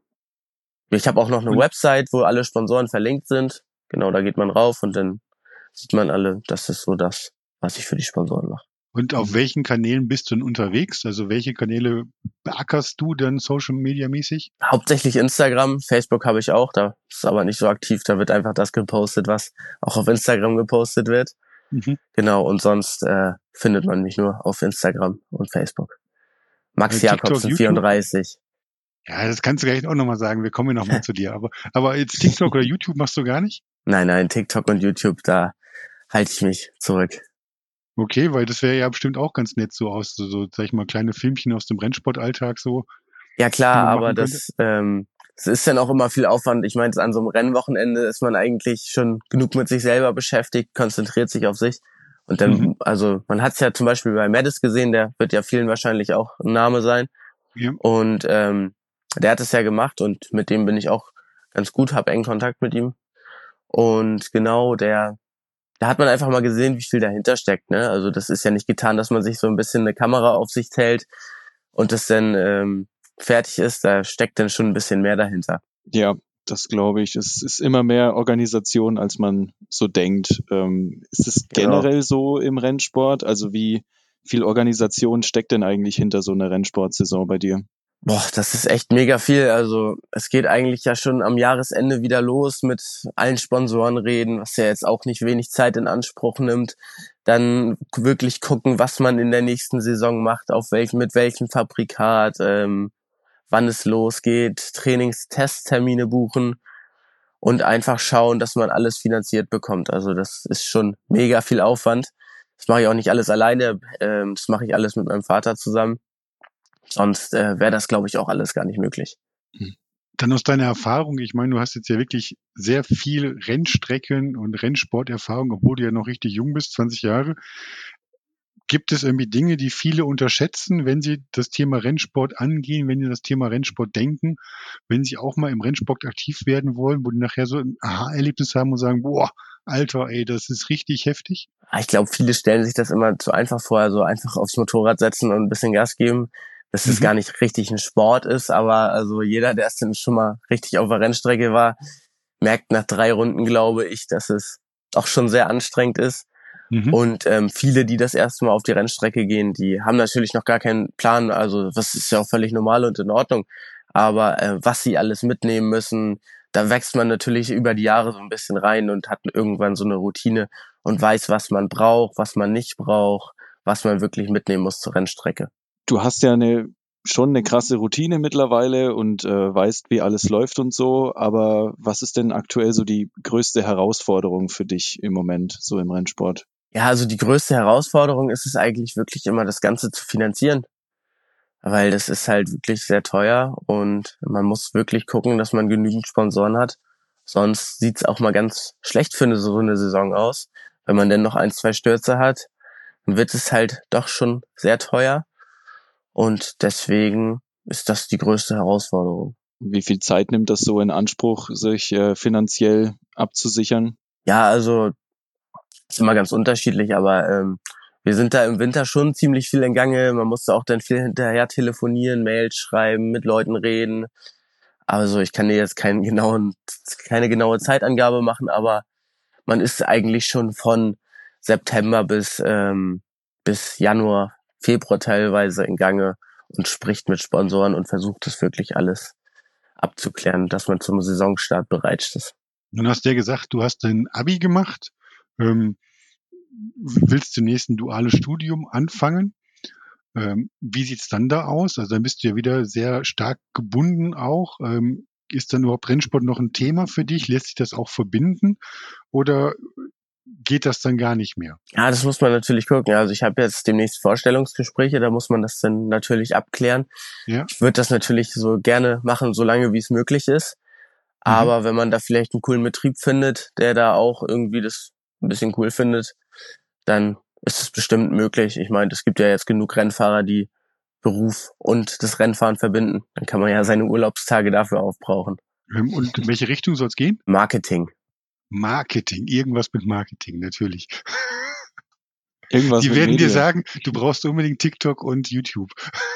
Ich habe auch noch eine Und, Website, wo alle Sponsoren verlinkt sind. Genau, da geht man rauf und dann sieht man alle, das ist so das, was ich für die Sponsoren mache. und auf welchen Kanälen bist du denn unterwegs? Also welche Kanäle beackerst du denn Social Media mäßig? Hauptsächlich Instagram, Facebook habe ich auch, da ist aber nicht so aktiv, da wird einfach das gepostet, was auch auf Instagram gepostet wird. Mhm. Genau, und sonst äh, findet man mich nur auf Instagram und Facebook. Max Äh, TikTok, Jakobsen YouTube? vierunddreißig. Ja, das kannst du gleich auch nochmal sagen. Wir kommen ja nochmal zu dir. Aber, aber jetzt TikTok oder YouTube machst du gar nicht? Nein, nein, TikTok und YouTube, da halte ich mich zurück. Okay, weil das wäre ja bestimmt auch ganz nett so aus, so, so, sag ich mal, kleine Filmchen aus dem Rennsportalltag so, Ja die klar, man aber machen könnte. das, ähm, das ist dann auch immer viel Aufwand. Ich meine, an so einem Rennwochenende ist man eigentlich schon genug mit sich selber beschäftigt, konzentriert sich auf sich. Und dann, Mhm. also man hat es ja zum Beispiel bei Mattis gesehen, der wird ja vielen wahrscheinlich auch ein Name sein. Ja. Und ähm, der hat es ja gemacht und mit dem bin ich auch ganz gut, habe engen Kontakt mit ihm. Und genau, der, da hat man einfach mal gesehen, wie viel dahinter steckt. Ne? Also das ist ja nicht getan, dass man sich so ein bisschen eine Kamera auf sich hält und das dann ähm, fertig ist. Da steckt dann schon ein bisschen mehr dahinter. Ja, das glaube ich. Es ist immer mehr Organisation, als man so denkt. Ähm, ist es Genau. generell so im Rennsport? Also wie viel Organisation steckt denn eigentlich hinter so einer Rennsportsaison bei dir? Boah, das ist echt mega viel. Also es geht eigentlich ja schon am Jahresende wieder los mit allen Sponsoren reden, was ja jetzt auch nicht wenig Zeit in Anspruch nimmt. Dann wirklich gucken, was man in der nächsten Saison macht, auf welchem, mit welchem Fabrikat, ähm, wann es losgeht, Trainings-Testtermine buchen und einfach schauen, dass man alles finanziert bekommt. Also das ist schon mega viel Aufwand. Das mache ich auch nicht alles alleine, ähm, das mache ich alles mit meinem Vater zusammen. sonst äh, wäre das, glaube ich, auch alles gar nicht möglich. Dann aus deiner Erfahrung, ich meine, du hast jetzt ja wirklich sehr viel Rennstrecken und Rennsporterfahrung, obwohl du ja noch richtig jung bist, zwanzig Jahre. Gibt es irgendwie Dinge, die viele unterschätzen, wenn sie das Thema Rennsport angehen, wenn sie das Thema Rennsport denken, wenn sie auch mal im Rennsport aktiv werden wollen, wo die nachher so ein Aha-Erlebnis haben und sagen, boah, Alter, ey, das ist richtig heftig? Ich glaube, viele stellen sich das immer zu einfach vor, also einfach aufs Motorrad setzen und ein bisschen Gas geben, dass es Mhm. gar nicht richtig ein Sport ist, aber also jeder, der es denn schon mal richtig auf der Rennstrecke war, merkt nach drei Runden, glaube ich, dass es auch schon sehr anstrengend ist. Mhm. Und ähm, viele, die das erste Mal auf die Rennstrecke gehen, die haben natürlich noch gar keinen Plan, also was ist ja auch völlig normal und in Ordnung, aber äh, was sie alles mitnehmen müssen, da wächst man natürlich über die Jahre so ein bisschen rein und hat irgendwann so eine Routine und weiß, was man braucht, was man nicht braucht, was man wirklich mitnehmen muss zur Rennstrecke. Du hast ja eine schon eine krasse Routine mittlerweile und äh, weißt, wie alles läuft und so, aber was ist denn aktuell so die größte Herausforderung für dich im Moment, so im Rennsport? Ja, also die größte Herausforderung ist es eigentlich wirklich immer, das Ganze zu finanzieren, weil das ist halt wirklich sehr teuer und man muss wirklich gucken, dass man genügend Sponsoren hat. Sonst sieht's auch mal ganz schlecht für eine, so eine Saison aus. Wenn man denn noch ein, zwei Stürze hat, dann wird es halt doch schon sehr teuer und deswegen ist das die größte Herausforderung. Wie viel Zeit nimmt das so in Anspruch, sich äh, finanziell abzusichern? Ja, also ist immer ganz unterschiedlich, aber ähm, wir sind da im Winter schon ziemlich viel in Gange. Man musste auch dann viel hinterher telefonieren, Mails schreiben, mit Leuten reden. Also ich kann dir jetzt keinen genauen, keine genaue Zeitangabe machen, aber man ist eigentlich schon von September bis ähm, bis Januar, Februar teilweise in Gange und spricht mit Sponsoren und versucht es wirklich alles abzuklären, dass man zum Saisonstart bereit ist. Nun hast du ja gesagt, du hast dein Abi gemacht, ähm, willst demnächst ein duales Studium anfangen. Ähm, wie sieht's dann da aus? Also dann bist du ja wieder sehr stark gebunden auch. Ähm, ist dann überhaupt Rennsport noch ein Thema für dich? Lässt sich das auch verbinden oder geht das dann gar nicht mehr? Ja, das muss man natürlich gucken. Also ich habe jetzt demnächst Vorstellungsgespräche, da muss man das dann natürlich abklären. Ja. Ich würde das natürlich so gerne machen, solange wie es möglich ist. Aber mhm. wenn man da vielleicht einen coolen Betrieb findet, der da auch irgendwie das ein bisschen cool findet, dann ist es bestimmt möglich. Ich meine, es gibt ja jetzt genug Rennfahrer, die Beruf und das Rennfahren verbinden. Dann kann man ja seine Urlaubstage dafür aufbrauchen. Ähm, und in welche Richtung soll es gehen? Marketing. Marketing, irgendwas mit Marketing, natürlich. Irgendwas Die mit werden Medien. dir sagen, du brauchst unbedingt TikTok und YouTube.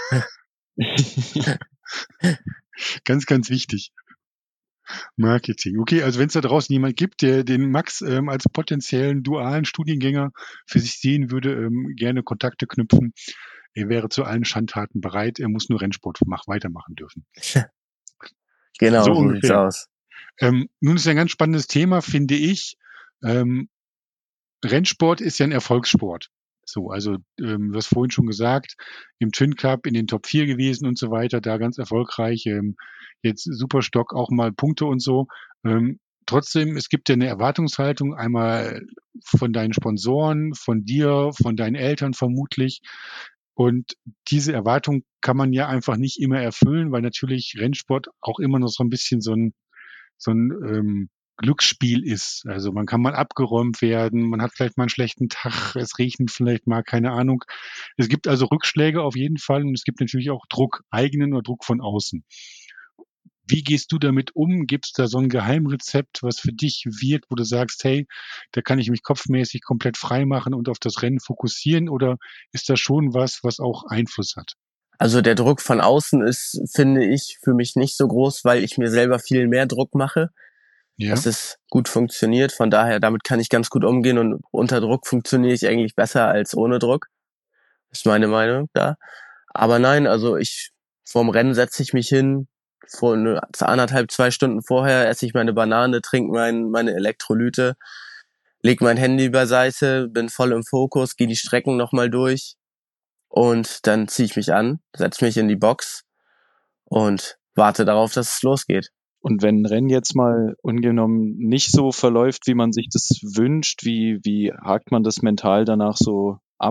Ganz, ganz wichtig. Marketing. Okay, also wenn es da draußen jemand gibt, der den Max ähm, als potenziellen dualen Studiengänger für sich sehen würde, ähm, gerne Kontakte knüpfen. Er wäre zu allen Schandtaten bereit. Er muss nur Rennsport mach, weitermachen dürfen. Genau, so, so ungefähr. Sieht's aus. Ähm, nun ist ja ein ganz spannendes Thema, finde ich. Ähm, Rennsport ist ja ein Erfolgssport. So, also ähm, du hast vorhin schon gesagt, im Twin Cup in den Top vier gewesen und so weiter, da ganz erfolgreich. Ähm, jetzt Superstock auch mal Punkte und so. Ähm, trotzdem, es gibt ja eine Erwartungshaltung, einmal von deinen Sponsoren, von dir, von deinen Eltern vermutlich. Und diese Erwartung kann man ja einfach nicht immer erfüllen, weil natürlich Rennsport auch immer noch so ein bisschen so ein, so ein ähm, Glücksspiel ist. Also man kann mal abgeräumt werden, man hat vielleicht mal einen schlechten Tag, es regnet vielleicht mal, keine Ahnung. Es gibt also Rückschläge auf jeden Fall und es gibt natürlich auch Druck, eigenen oder Druck von außen. Wie gehst du damit um? Gibt es da so ein Geheimrezept, was für dich wirkt, wo du sagst, hey, da kann ich mich kopfmäßig komplett frei machen und auf das Rennen fokussieren? Oder ist das schon was, was auch Einfluss hat? Also der Druck von außen ist, finde ich, für mich nicht so groß, weil ich mir selber viel mehr Druck mache. Ja. Dass es gut funktioniert. Von daher, damit kann ich ganz gut umgehen und unter Druck funktioniere ich eigentlich besser als ohne Druck. Das ist meine Meinung da. Aber nein, also ich, vorm Rennen setze ich mich hin, vor eine, anderthalb, zwei Stunden vorher esse ich meine Banane, trinke mein, meine Elektrolyte, leg mein Handy beiseite, bin voll im Fokus, gehe die Strecken nochmal durch und dann ziehe ich mich an, setze mich in die Box und warte darauf, dass es losgeht. Und wenn ein Rennen jetzt mal ungenommen nicht so verläuft, wie man sich das wünscht, wie, wie hakt man das mental danach so ab?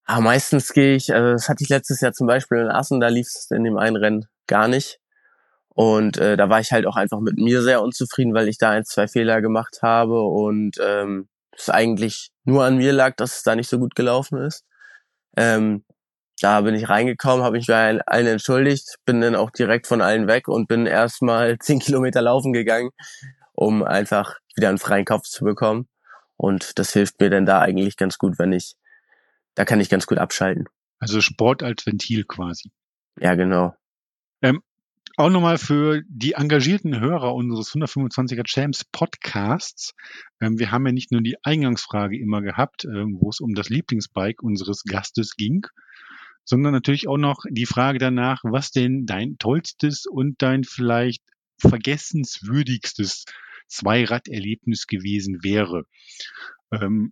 Aber meistens gehe ich, also das hatte ich letztes Jahr zum Beispiel in Assen, da lief es in dem einen Rennen gar nicht. Und äh, da war ich halt auch einfach mit mir sehr unzufrieden, weil ich da ein, zwei Fehler gemacht habe und ähm, es eigentlich nur an mir lag, dass es da nicht so gut gelaufen ist. Ähm, da bin ich reingekommen, habe mich bei allen entschuldigt, bin dann auch direkt von allen weg und bin erstmal zehn Kilometer laufen gegangen, um einfach wieder einen freien Kopf zu bekommen. Und das hilft mir dann da eigentlich ganz gut, wenn ich, da kann ich ganz gut abschalten. Also Sport als Ventil quasi. Ja, genau. Ähm, auch nochmal für die engagierten Hörer unseres hundertfünfundzwanziger Champs Podcasts. Ähm, wir haben ja nicht nur die Eingangsfrage immer gehabt, ähm, wo es um das Lieblingsbike unseres Gastes ging, sondern natürlich auch noch die Frage danach, was denn dein tollstes und dein vielleicht vergessenswürdigstes Zweiraderlebnis gewesen wäre. Ähm,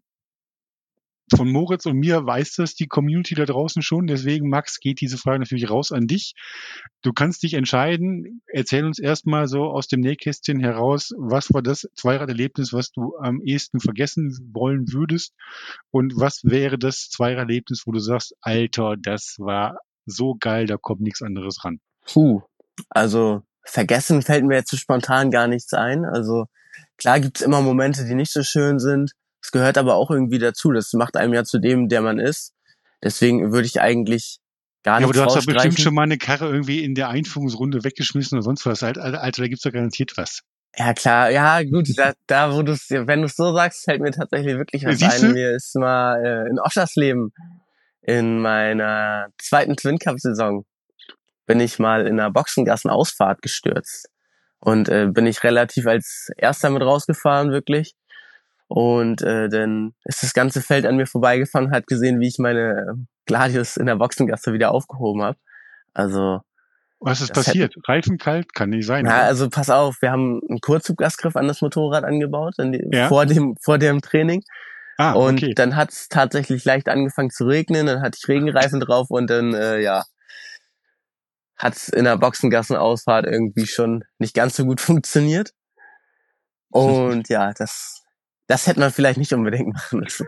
Von Moritz und mir weiß das die Community da draußen schon. Deswegen, Max, geht diese Frage natürlich raus an dich. Du kannst dich entscheiden. Erzähl uns erstmal so aus dem Nähkästchen heraus, was war das Zweiraderlebnis, was du am ehesten vergessen wollen würdest? Und was wäre das Zweiraderlebnis, wo du sagst, Alter, das war so geil, da kommt nichts anderes ran? Puh, also vergessen fällt mir jetzt so spontan gar nichts ein. Also klar gibt's immer Momente, die nicht so schön sind. Es gehört aber auch irgendwie dazu. Das macht einem ja zu dem, der man ist. Deswegen würde ich eigentlich gar Ja, aber nichts du hast doch bestimmt rausstreichen. schon mal eine Karre irgendwie in der Einführungsrunde weggeschmissen oder sonst was. Alter, Alter, da gibt's doch garantiert was. Ja klar, ja gut, da, da wo du's, wenn du es so sagst, fällt mir tatsächlich wirklich was Siehst ein. du? Mir ist mal äh, in Oschersleben in meiner zweiten Twin Cup Saison bin ich mal in einer Boxengassenausfahrt gestürzt. Und äh, bin ich relativ als Erster mit rausgefahren, wirklich. Und äh, dann ist das ganze Feld an mir vorbeigefahren und hat gesehen, wie ich meine Gladius in der Boxengasse wieder aufgehoben habe. Also, Was ist das hätte, passiert? Reifen kalt? Kann nicht sein, na, oder? also pass auf, wir haben einen Kurzhubgasgriff an das Motorrad angebaut, in die, Ja? vor dem vor dem Training. Ah, Und okay. dann hat es tatsächlich leicht angefangen zu regnen, dann hatte ich Regenreifen drauf und dann, äh, ja, hat's in der Boxengassenausfahrt irgendwie schon nicht ganz so gut funktioniert. Und ja, das, das hätte man vielleicht nicht unbedingt machen müssen.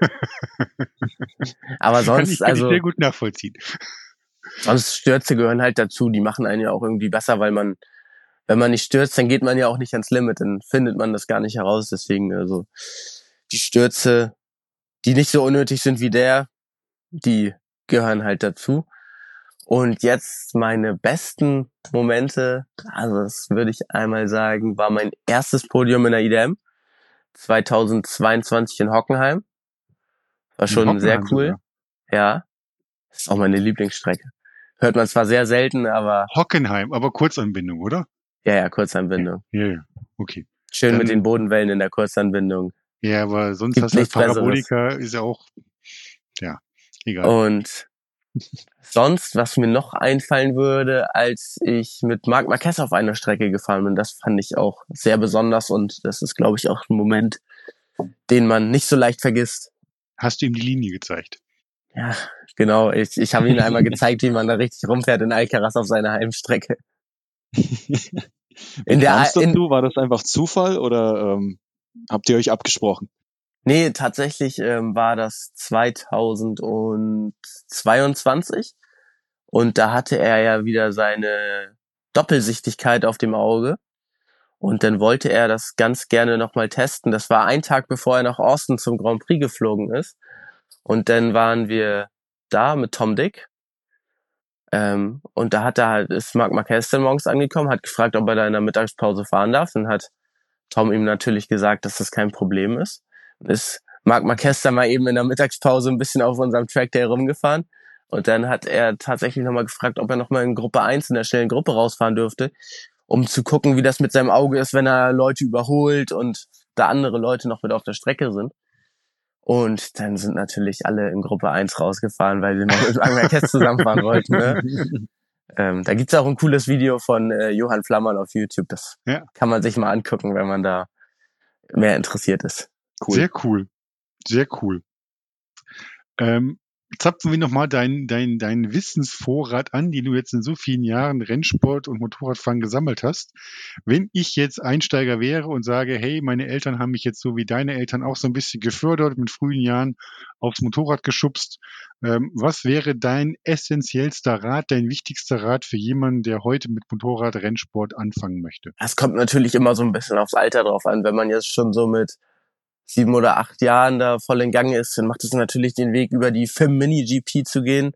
Aber Kann sonst, ich, kann ich also, sehr gut nachvollziehen. sonst Stürze gehören halt dazu. Die machen einen ja auch irgendwie besser, weil man, wenn man nicht stürzt, dann geht man ja auch nicht ans Limit. Dann findet man das gar nicht heraus. Deswegen, also, die Stürze, die nicht so unnötig sind wie der, die gehören halt dazu. Und jetzt meine besten Momente, also das würde ich einmal sagen, war mein erstes Podium in der I D M zweitausendzweiundzwanzig in Hockenheim. War In schon sehr Hockenheim cool. sogar. Ja, das ist auch meine Lieblingsstrecke. Hört man zwar sehr selten, aber Hockenheim, aber Kurzanbindung, oder? ja, ja, Kurzanbindung. Ja, ja, okay. Schön Dann, mit den Bodenwellen in der Kurzanbindung. ja, aber sonst Gibt hast du halt nichts Besseres. Parabolika, ist ja auch, ja, egal. Und sonst, was mir noch einfallen würde, als ich mit Marc Marquez auf einer Strecke gefahren bin, das fand ich auch sehr besonders und das ist, glaube ich, auch ein Moment, den man nicht so leicht vergisst. Hast du ihm die Linie gezeigt? Ja, genau. Ich, ich habe ihm einmal gezeigt, wie man da richtig rumfährt in Alcaraz auf seiner Heimstrecke. Wie In der, kam's in, dazu? War das einfach Zufall oder ähm, habt ihr euch abgesprochen? nee, tatsächlich ähm, war das zweitausendzweiundzwanzig und da hatte er ja wieder seine Doppelsichtigkeit auf dem Auge und dann wollte er das ganz gerne nochmal testen. Das war ein Tag, bevor er nach Austin zum Grand Prix geflogen ist und dann waren wir da mit Tom Dick. Ähm, und da hat er halt, ist Marc Marquez dann morgens angekommen, hat gefragt, ob er da in der Mittagspause fahren darf. Dann hat Tom ihm natürlich gesagt, dass das kein Problem ist. Und ist Marc Marquez dann mal eben in der Mittagspause ein bisschen auf unserem Track Day rumgefahren. Und dann hat er tatsächlich nochmal gefragt, ob er nochmal in Gruppe eins in der schnellen Gruppe rausfahren dürfte, um zu gucken, wie das mit seinem Auge ist, wenn er Leute überholt und da andere Leute noch mit auf der Strecke sind. Und dann sind natürlich alle in Gruppe eins rausgefahren, weil sie noch mit Marc Marquez zusammenfahren wollten. Ne? Ähm, da gibt's auch ein cooles Video von äh, Johann Flammann auf YouTube. Das Ja. kann man sich mal angucken, wenn man da mehr interessiert ist. Cool. Sehr cool. Sehr cool. Ähm, zapfen wir nochmal deinen dein, dein Wissensvorrat an, den du jetzt in so vielen Jahren Rennsport und Motorradfahren gesammelt hast. Wenn ich jetzt Einsteiger wäre und sage, hey, meine Eltern haben mich jetzt so wie deine Eltern auch so ein bisschen gefördert, mit frühen Jahren aufs Motorrad geschubst, ähm, was wäre dein essentiellster Rat, dein wichtigster Rat für jemanden, der heute mit Motorrad-Rennsport anfangen möchte? Es kommt natürlich immer so ein bisschen aufs Alter drauf an. Wenn man jetzt schon so mit sieben oder acht Jahren da voll in Gang ist, dann macht es natürlich den Weg, über die F I M Mini G P zu gehen.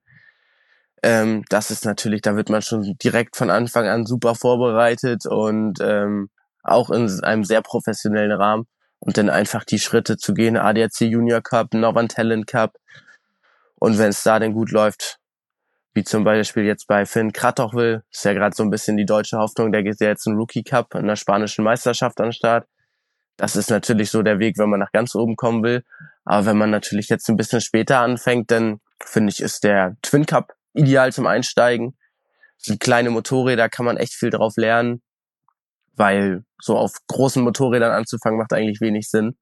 Ähm, das ist natürlich, da wird man schon direkt von Anfang an super vorbereitet und ähm, auch in einem sehr professionellen Rahmen. Und dann einfach die Schritte zu gehen, A D A C Junior Cup, Northern Talent Cup. Und wenn es da dann gut läuft, wie zum Beispiel jetzt bei Finn Kratochwil, ist ja gerade so ein bisschen die deutsche Hoffnung, der geht ja jetzt einen Rookie Cup in der spanischen Meisterschaft an den Start. Das ist natürlich so der Weg, wenn man nach ganz oben kommen will. Aber wenn man natürlich jetzt ein bisschen später anfängt, dann finde ich, ist der Twin Cup ideal zum Einsteigen. Das sind kleine Motorräder, kann man echt viel drauf lernen, weil so auf großen Motorrädern anzufangen macht eigentlich wenig Sinn.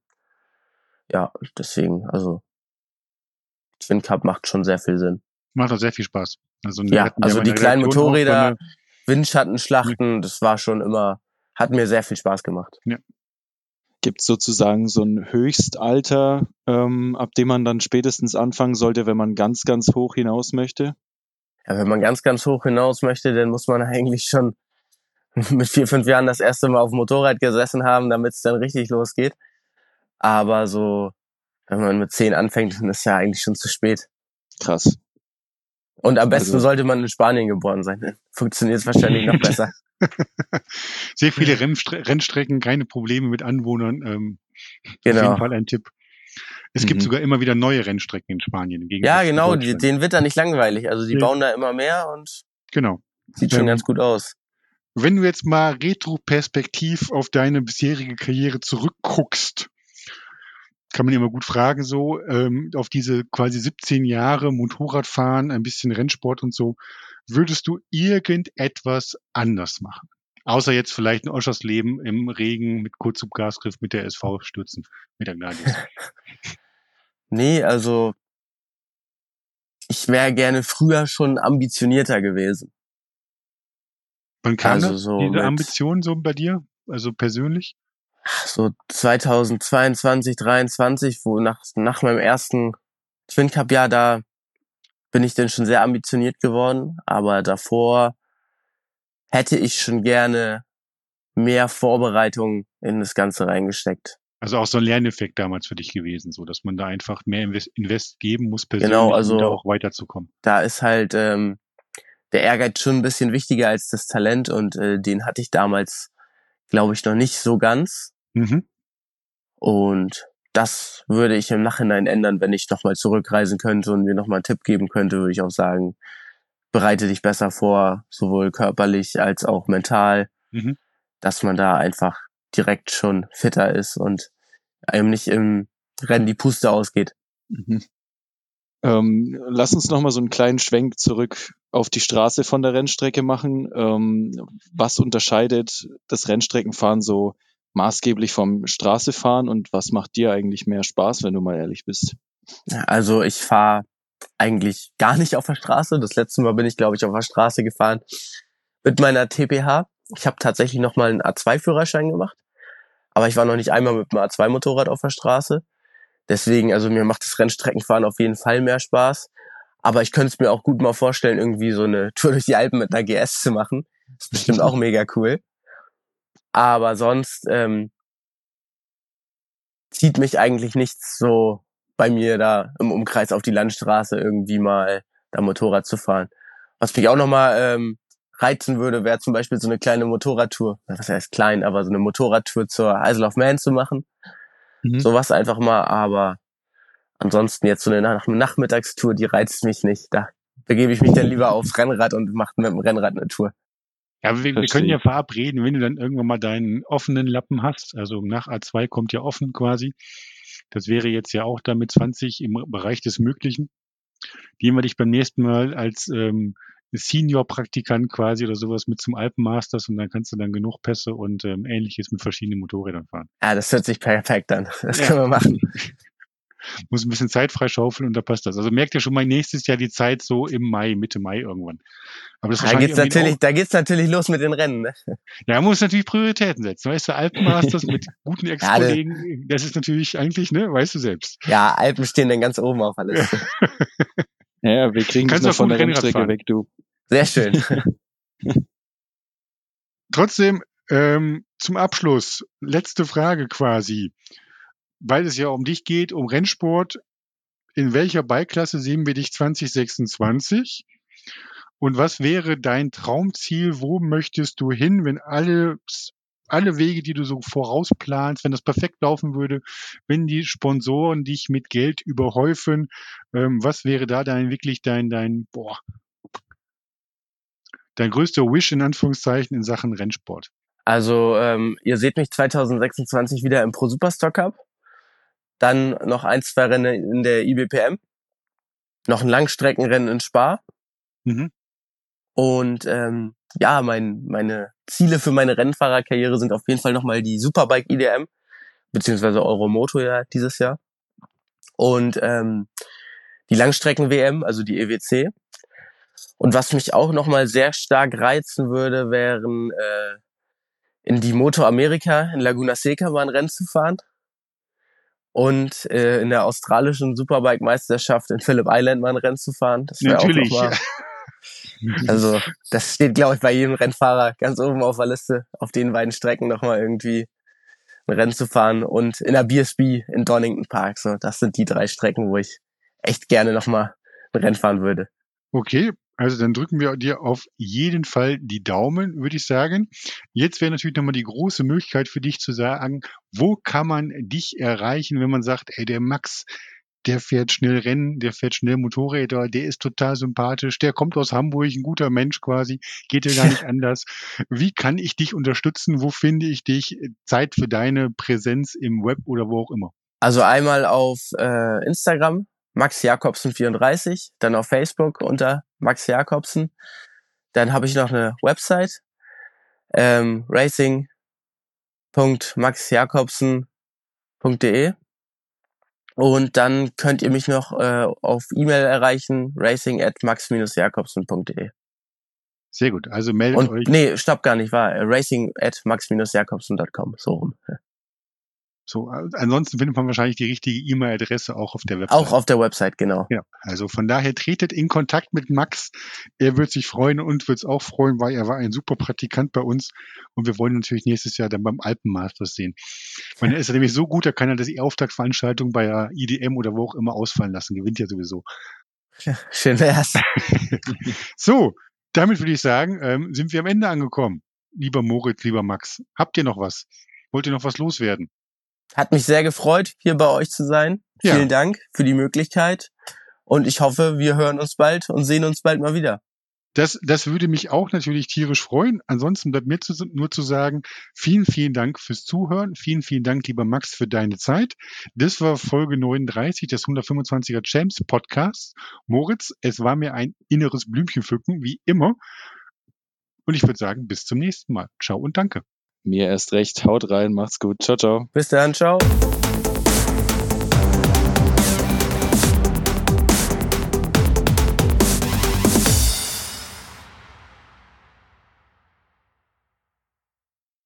Ja, deswegen, also Twin Cup macht schon sehr viel Sinn. Macht auch sehr viel Spaß. Also, ja, also die kleinen Motorräder, Windschattenschlachten, das war schon immer, hat mir sehr viel Spaß gemacht. Ja. Gibt es sozusagen so ein Höchstalter, ähm, ab dem man dann spätestens anfangen sollte, wenn man ganz, ganz hoch hinaus möchte? Ja, wenn man ganz, ganz hoch hinaus möchte, dann muss man eigentlich schon mit vier, fünf Jahren das erste Mal auf dem Motorrad gesessen haben, damit es dann richtig losgeht. Aber so, wenn man mit zehn anfängt, dann ist ja eigentlich schon zu spät. Krass. Und am besten also, sollte man in Spanien geboren sein. Dann funktioniert es wahrscheinlich noch besser. Sehr viele Rennstre- Rennstrecken, keine Probleme mit Anwohnern. Ähm, genau. Auf jeden Fall ein Tipp. Es mhm. gibt sogar immer wieder neue Rennstrecken in Spanien. Im ja, genau, die, denen wird da nicht langweilig. Also die ja. bauen da immer mehr und genau. sieht schon ähm, ganz gut aus. Wenn du jetzt mal retroperspektiv auf deine bisherige Karriere zurückguckst, kann man immer gut fragen, so ähm, auf diese quasi siebzehn Jahre Motorradfahren, ein bisschen Rennsport und so, würdest du irgendetwas anders machen? Außer jetzt vielleicht ein Oschersleben im Regen mit Kurzhubgasgriff mit der S V stürzen, mit der Gladius. Nee, also ich wäre gerne früher schon ambitionierter gewesen. Wann kam also das, so diese Ambition so bei dir, also persönlich? So zweitausendzweiundzwanzig, dreiundzwanzig, wo nach, nach meinem ersten Twin Cup Jahr, da bin ich dann schon sehr ambitioniert geworden, aber davor hätte ich schon gerne mehr Vorbereitung in das Ganze reingesteckt. Also auch so ein Lerneffekt damals für dich gewesen, so dass man da einfach mehr Invest, Invest geben muss persönlich, genau, also, um da auch weiterzukommen. Da ist halt ähm, der Ehrgeiz schon ein bisschen wichtiger als das Talent und äh, den hatte ich damals, glaube ich, noch nicht so ganz. Mhm. Und das würde ich im Nachhinein ändern, wenn ich nochmal zurückreisen könnte und mir nochmal einen Tipp geben könnte, würde ich auch sagen, bereite dich besser vor, sowohl körperlich als auch mental, mhm. dass man da einfach direkt schon fitter ist und einem nicht im Rennen die Puste ausgeht. Mhm. Ähm, lass uns nochmal so einen kleinen Schwenk zurück auf die Straße von der Rennstrecke machen. Ähm, was unterscheidet das Rennstreckenfahren so maßgeblich vom Straßefahren und was macht dir eigentlich mehr Spaß, wenn du mal ehrlich bist? Also ich fahre eigentlich gar nicht auf der Straße. Das letzte Mal bin ich, glaube ich, auf der Straße gefahren mit meiner T P H. Ich habe tatsächlich nochmal einen A zwei Führerschein gemacht, aber ich war noch nicht einmal mit einem A zwei Motorrad auf der Straße. Deswegen, also mir macht das Rennstreckenfahren auf jeden Fall mehr Spaß. Aber ich könnte es mir auch gut mal vorstellen, irgendwie so eine Tour durch die Alpen mit einer G S zu machen. Das ist bestimmt auch mega cool. Aber sonst ähm, zieht mich eigentlich nichts so bei mir da im Umkreis auf die Landstraße irgendwie mal da Motorrad zu fahren. Was mich auch nochmal ähm, reizen würde, wäre zum Beispiel so eine kleine Motorradtour. Was heißt klein, aber so eine Motorradtour zur Isle of Man zu machen. Mhm. Sowas einfach mal, aber ansonsten jetzt so eine Nach- Nachmittagstour, die reizt mich nicht. Da begebe ich mich dann lieber aufs Rennrad und mache mit dem Rennrad eine Tour. Ja, wir, wir können ja verabreden, wenn du dann irgendwann mal deinen offenen Lappen hast, also nach A zwei kommt ja offen quasi, das wäre jetzt ja auch da mit zwanzig im Bereich des Möglichen, gehen wir dich beim nächsten Mal als ähm, Senior-Praktikant quasi oder sowas mit zum Alpenmasters und dann kannst du dann genug Pässe und ähm, Ähnliches mit verschiedenen Motorrädern fahren. Ja, das hört sich perfekt an. Das ja. können wir machen. muss ein bisschen Zeit freischaufeln und da passt das. Also merkt ihr schon mal nächstes Jahr die Zeit so im Mai, Mitte Mai irgendwann. Aber das Da geht's natürlich, da geht's natürlich los mit den Rennen, ne? Ja, man muss natürlich Prioritäten setzen. Weißt du, Alpenmasters mit guten Ex-Kollegen, das ist natürlich eigentlich, ne, weißt du selbst. Ja, Alpen stehen dann ganz oben auf der Liste. Ja, wir kriegen das noch von der Rennstrecke weg, du. Sehr schön. Trotzdem, ähm, zum Abschluss, letzte Frage quasi. Weil es ja um dich geht, um Rennsport. In welcher Bike-Klasse sehen wir dich zwanzig sechsundzwanzig? Und was wäre dein Traumziel? Wo möchtest du hin, wenn alle, alle Wege, die du so vorausplanst, wenn das perfekt laufen würde, wenn die Sponsoren dich mit Geld überhäufen, ähm, was wäre da dein, wirklich dein, dein, boah, dein größter Wish in Anführungszeichen in Sachen Rennsport? Also, ähm, ihr seht mich zwanzig sechsundzwanzig wieder im Pro Superstock Cup. Dann noch ein, zwei Rennen in der I B P M. Noch ein Langstreckenrennen in Spa. Mhm. Und ähm, ja, mein, meine Ziele für meine Rennfahrerkarriere sind auf jeden Fall nochmal die Superbike I D M, beziehungsweise Euromoto ja dieses Jahr. Und ähm, die Langstrecken-W M, also die E W C. Und was mich auch nochmal sehr stark reizen würde, wären äh, in die Moto America in Laguna Seca mal ein Rennen zu fahren. Und äh, in der australischen Superbike-Meisterschaft in Phillip Island mal ein Rennen zu fahren. Das wäre auch Natürlich. noch mal. Also das steht, glaube ich, bei jedem Rennfahrer ganz oben auf der Liste, auf den beiden Strecken nochmal irgendwie ein Rennen zu fahren. Und in der B S B in Donington Park. So, das sind die drei Strecken, wo ich echt gerne nochmal ein Rennen fahren würde. Okay, also dann drücken wir dir auf jeden Fall die Daumen, würde ich sagen. Jetzt wäre natürlich nochmal die große Möglichkeit für dich zu sagen, wo kann man dich erreichen, wenn man sagt, ey, der Max, der fährt schnell Rennen, der fährt schnell Motorräder, der ist total sympathisch, der kommt aus Hamburg, ein guter Mensch quasi, geht ja gar nicht anders. Wie kann ich dich unterstützen? Wo finde ich dich? Zeit für deine Präsenz im Web oder wo auch immer. Also einmal auf äh, Instagram, Max Jakobsen vierunddreißig, dann auf Facebook unter Max Jakobsen. Dann habe ich noch eine Website, ähm, racing punkt max jakobsen punkt de. Und dann könnt ihr mich noch äh, auf E-Mail erreichen, racing at max jakobsen punkt de. Sehr gut, also meldet Und, euch. Nee, stopp gar nicht, war racing at max jakobsen punkt com, so rum. So, ansonsten findet man wahrscheinlich die richtige E-Mail-Adresse auch auf der Website. Auch auf der Website, genau. Ja, also von daher tretet in Kontakt mit Max. Er wird sich freuen und wird es auch freuen, weil er war ein super Praktikant bei uns und wir wollen natürlich nächstes Jahr dann beim Alpenmasters sehen. Und er ist ja nämlich so gut, da kann er das die Auftaktveranstaltung bei der I D M oder wo auch immer ausfallen lassen. Gewinnt ja sowieso. Schön wär's. So, damit würde ich sagen, ähm, sind wir am Ende angekommen. Lieber Moritz, lieber Max, habt ihr noch was? Wollt ihr noch was loswerden? Hat mich sehr gefreut, hier bei euch zu sein. Ja. Vielen Dank für die Möglichkeit. Und ich hoffe, wir hören uns bald und sehen uns bald mal wieder. Das, das würde mich auch natürlich tierisch freuen. Ansonsten bleibt mir zu, nur zu sagen, vielen, vielen Dank fürs Zuhören. Vielen, vielen Dank, lieber Max, für deine Zeit. Das war Folge neununddreißig des hundertfünfundzwanziger Champs Podcasts. Moritz, es war mir ein inneres Blümchenpflücken, wie immer. Und ich würde sagen, bis zum nächsten Mal. Ciao und danke. Mir erst recht. Haut rein, macht's gut. Ciao, ciao. Bis dann, ciao.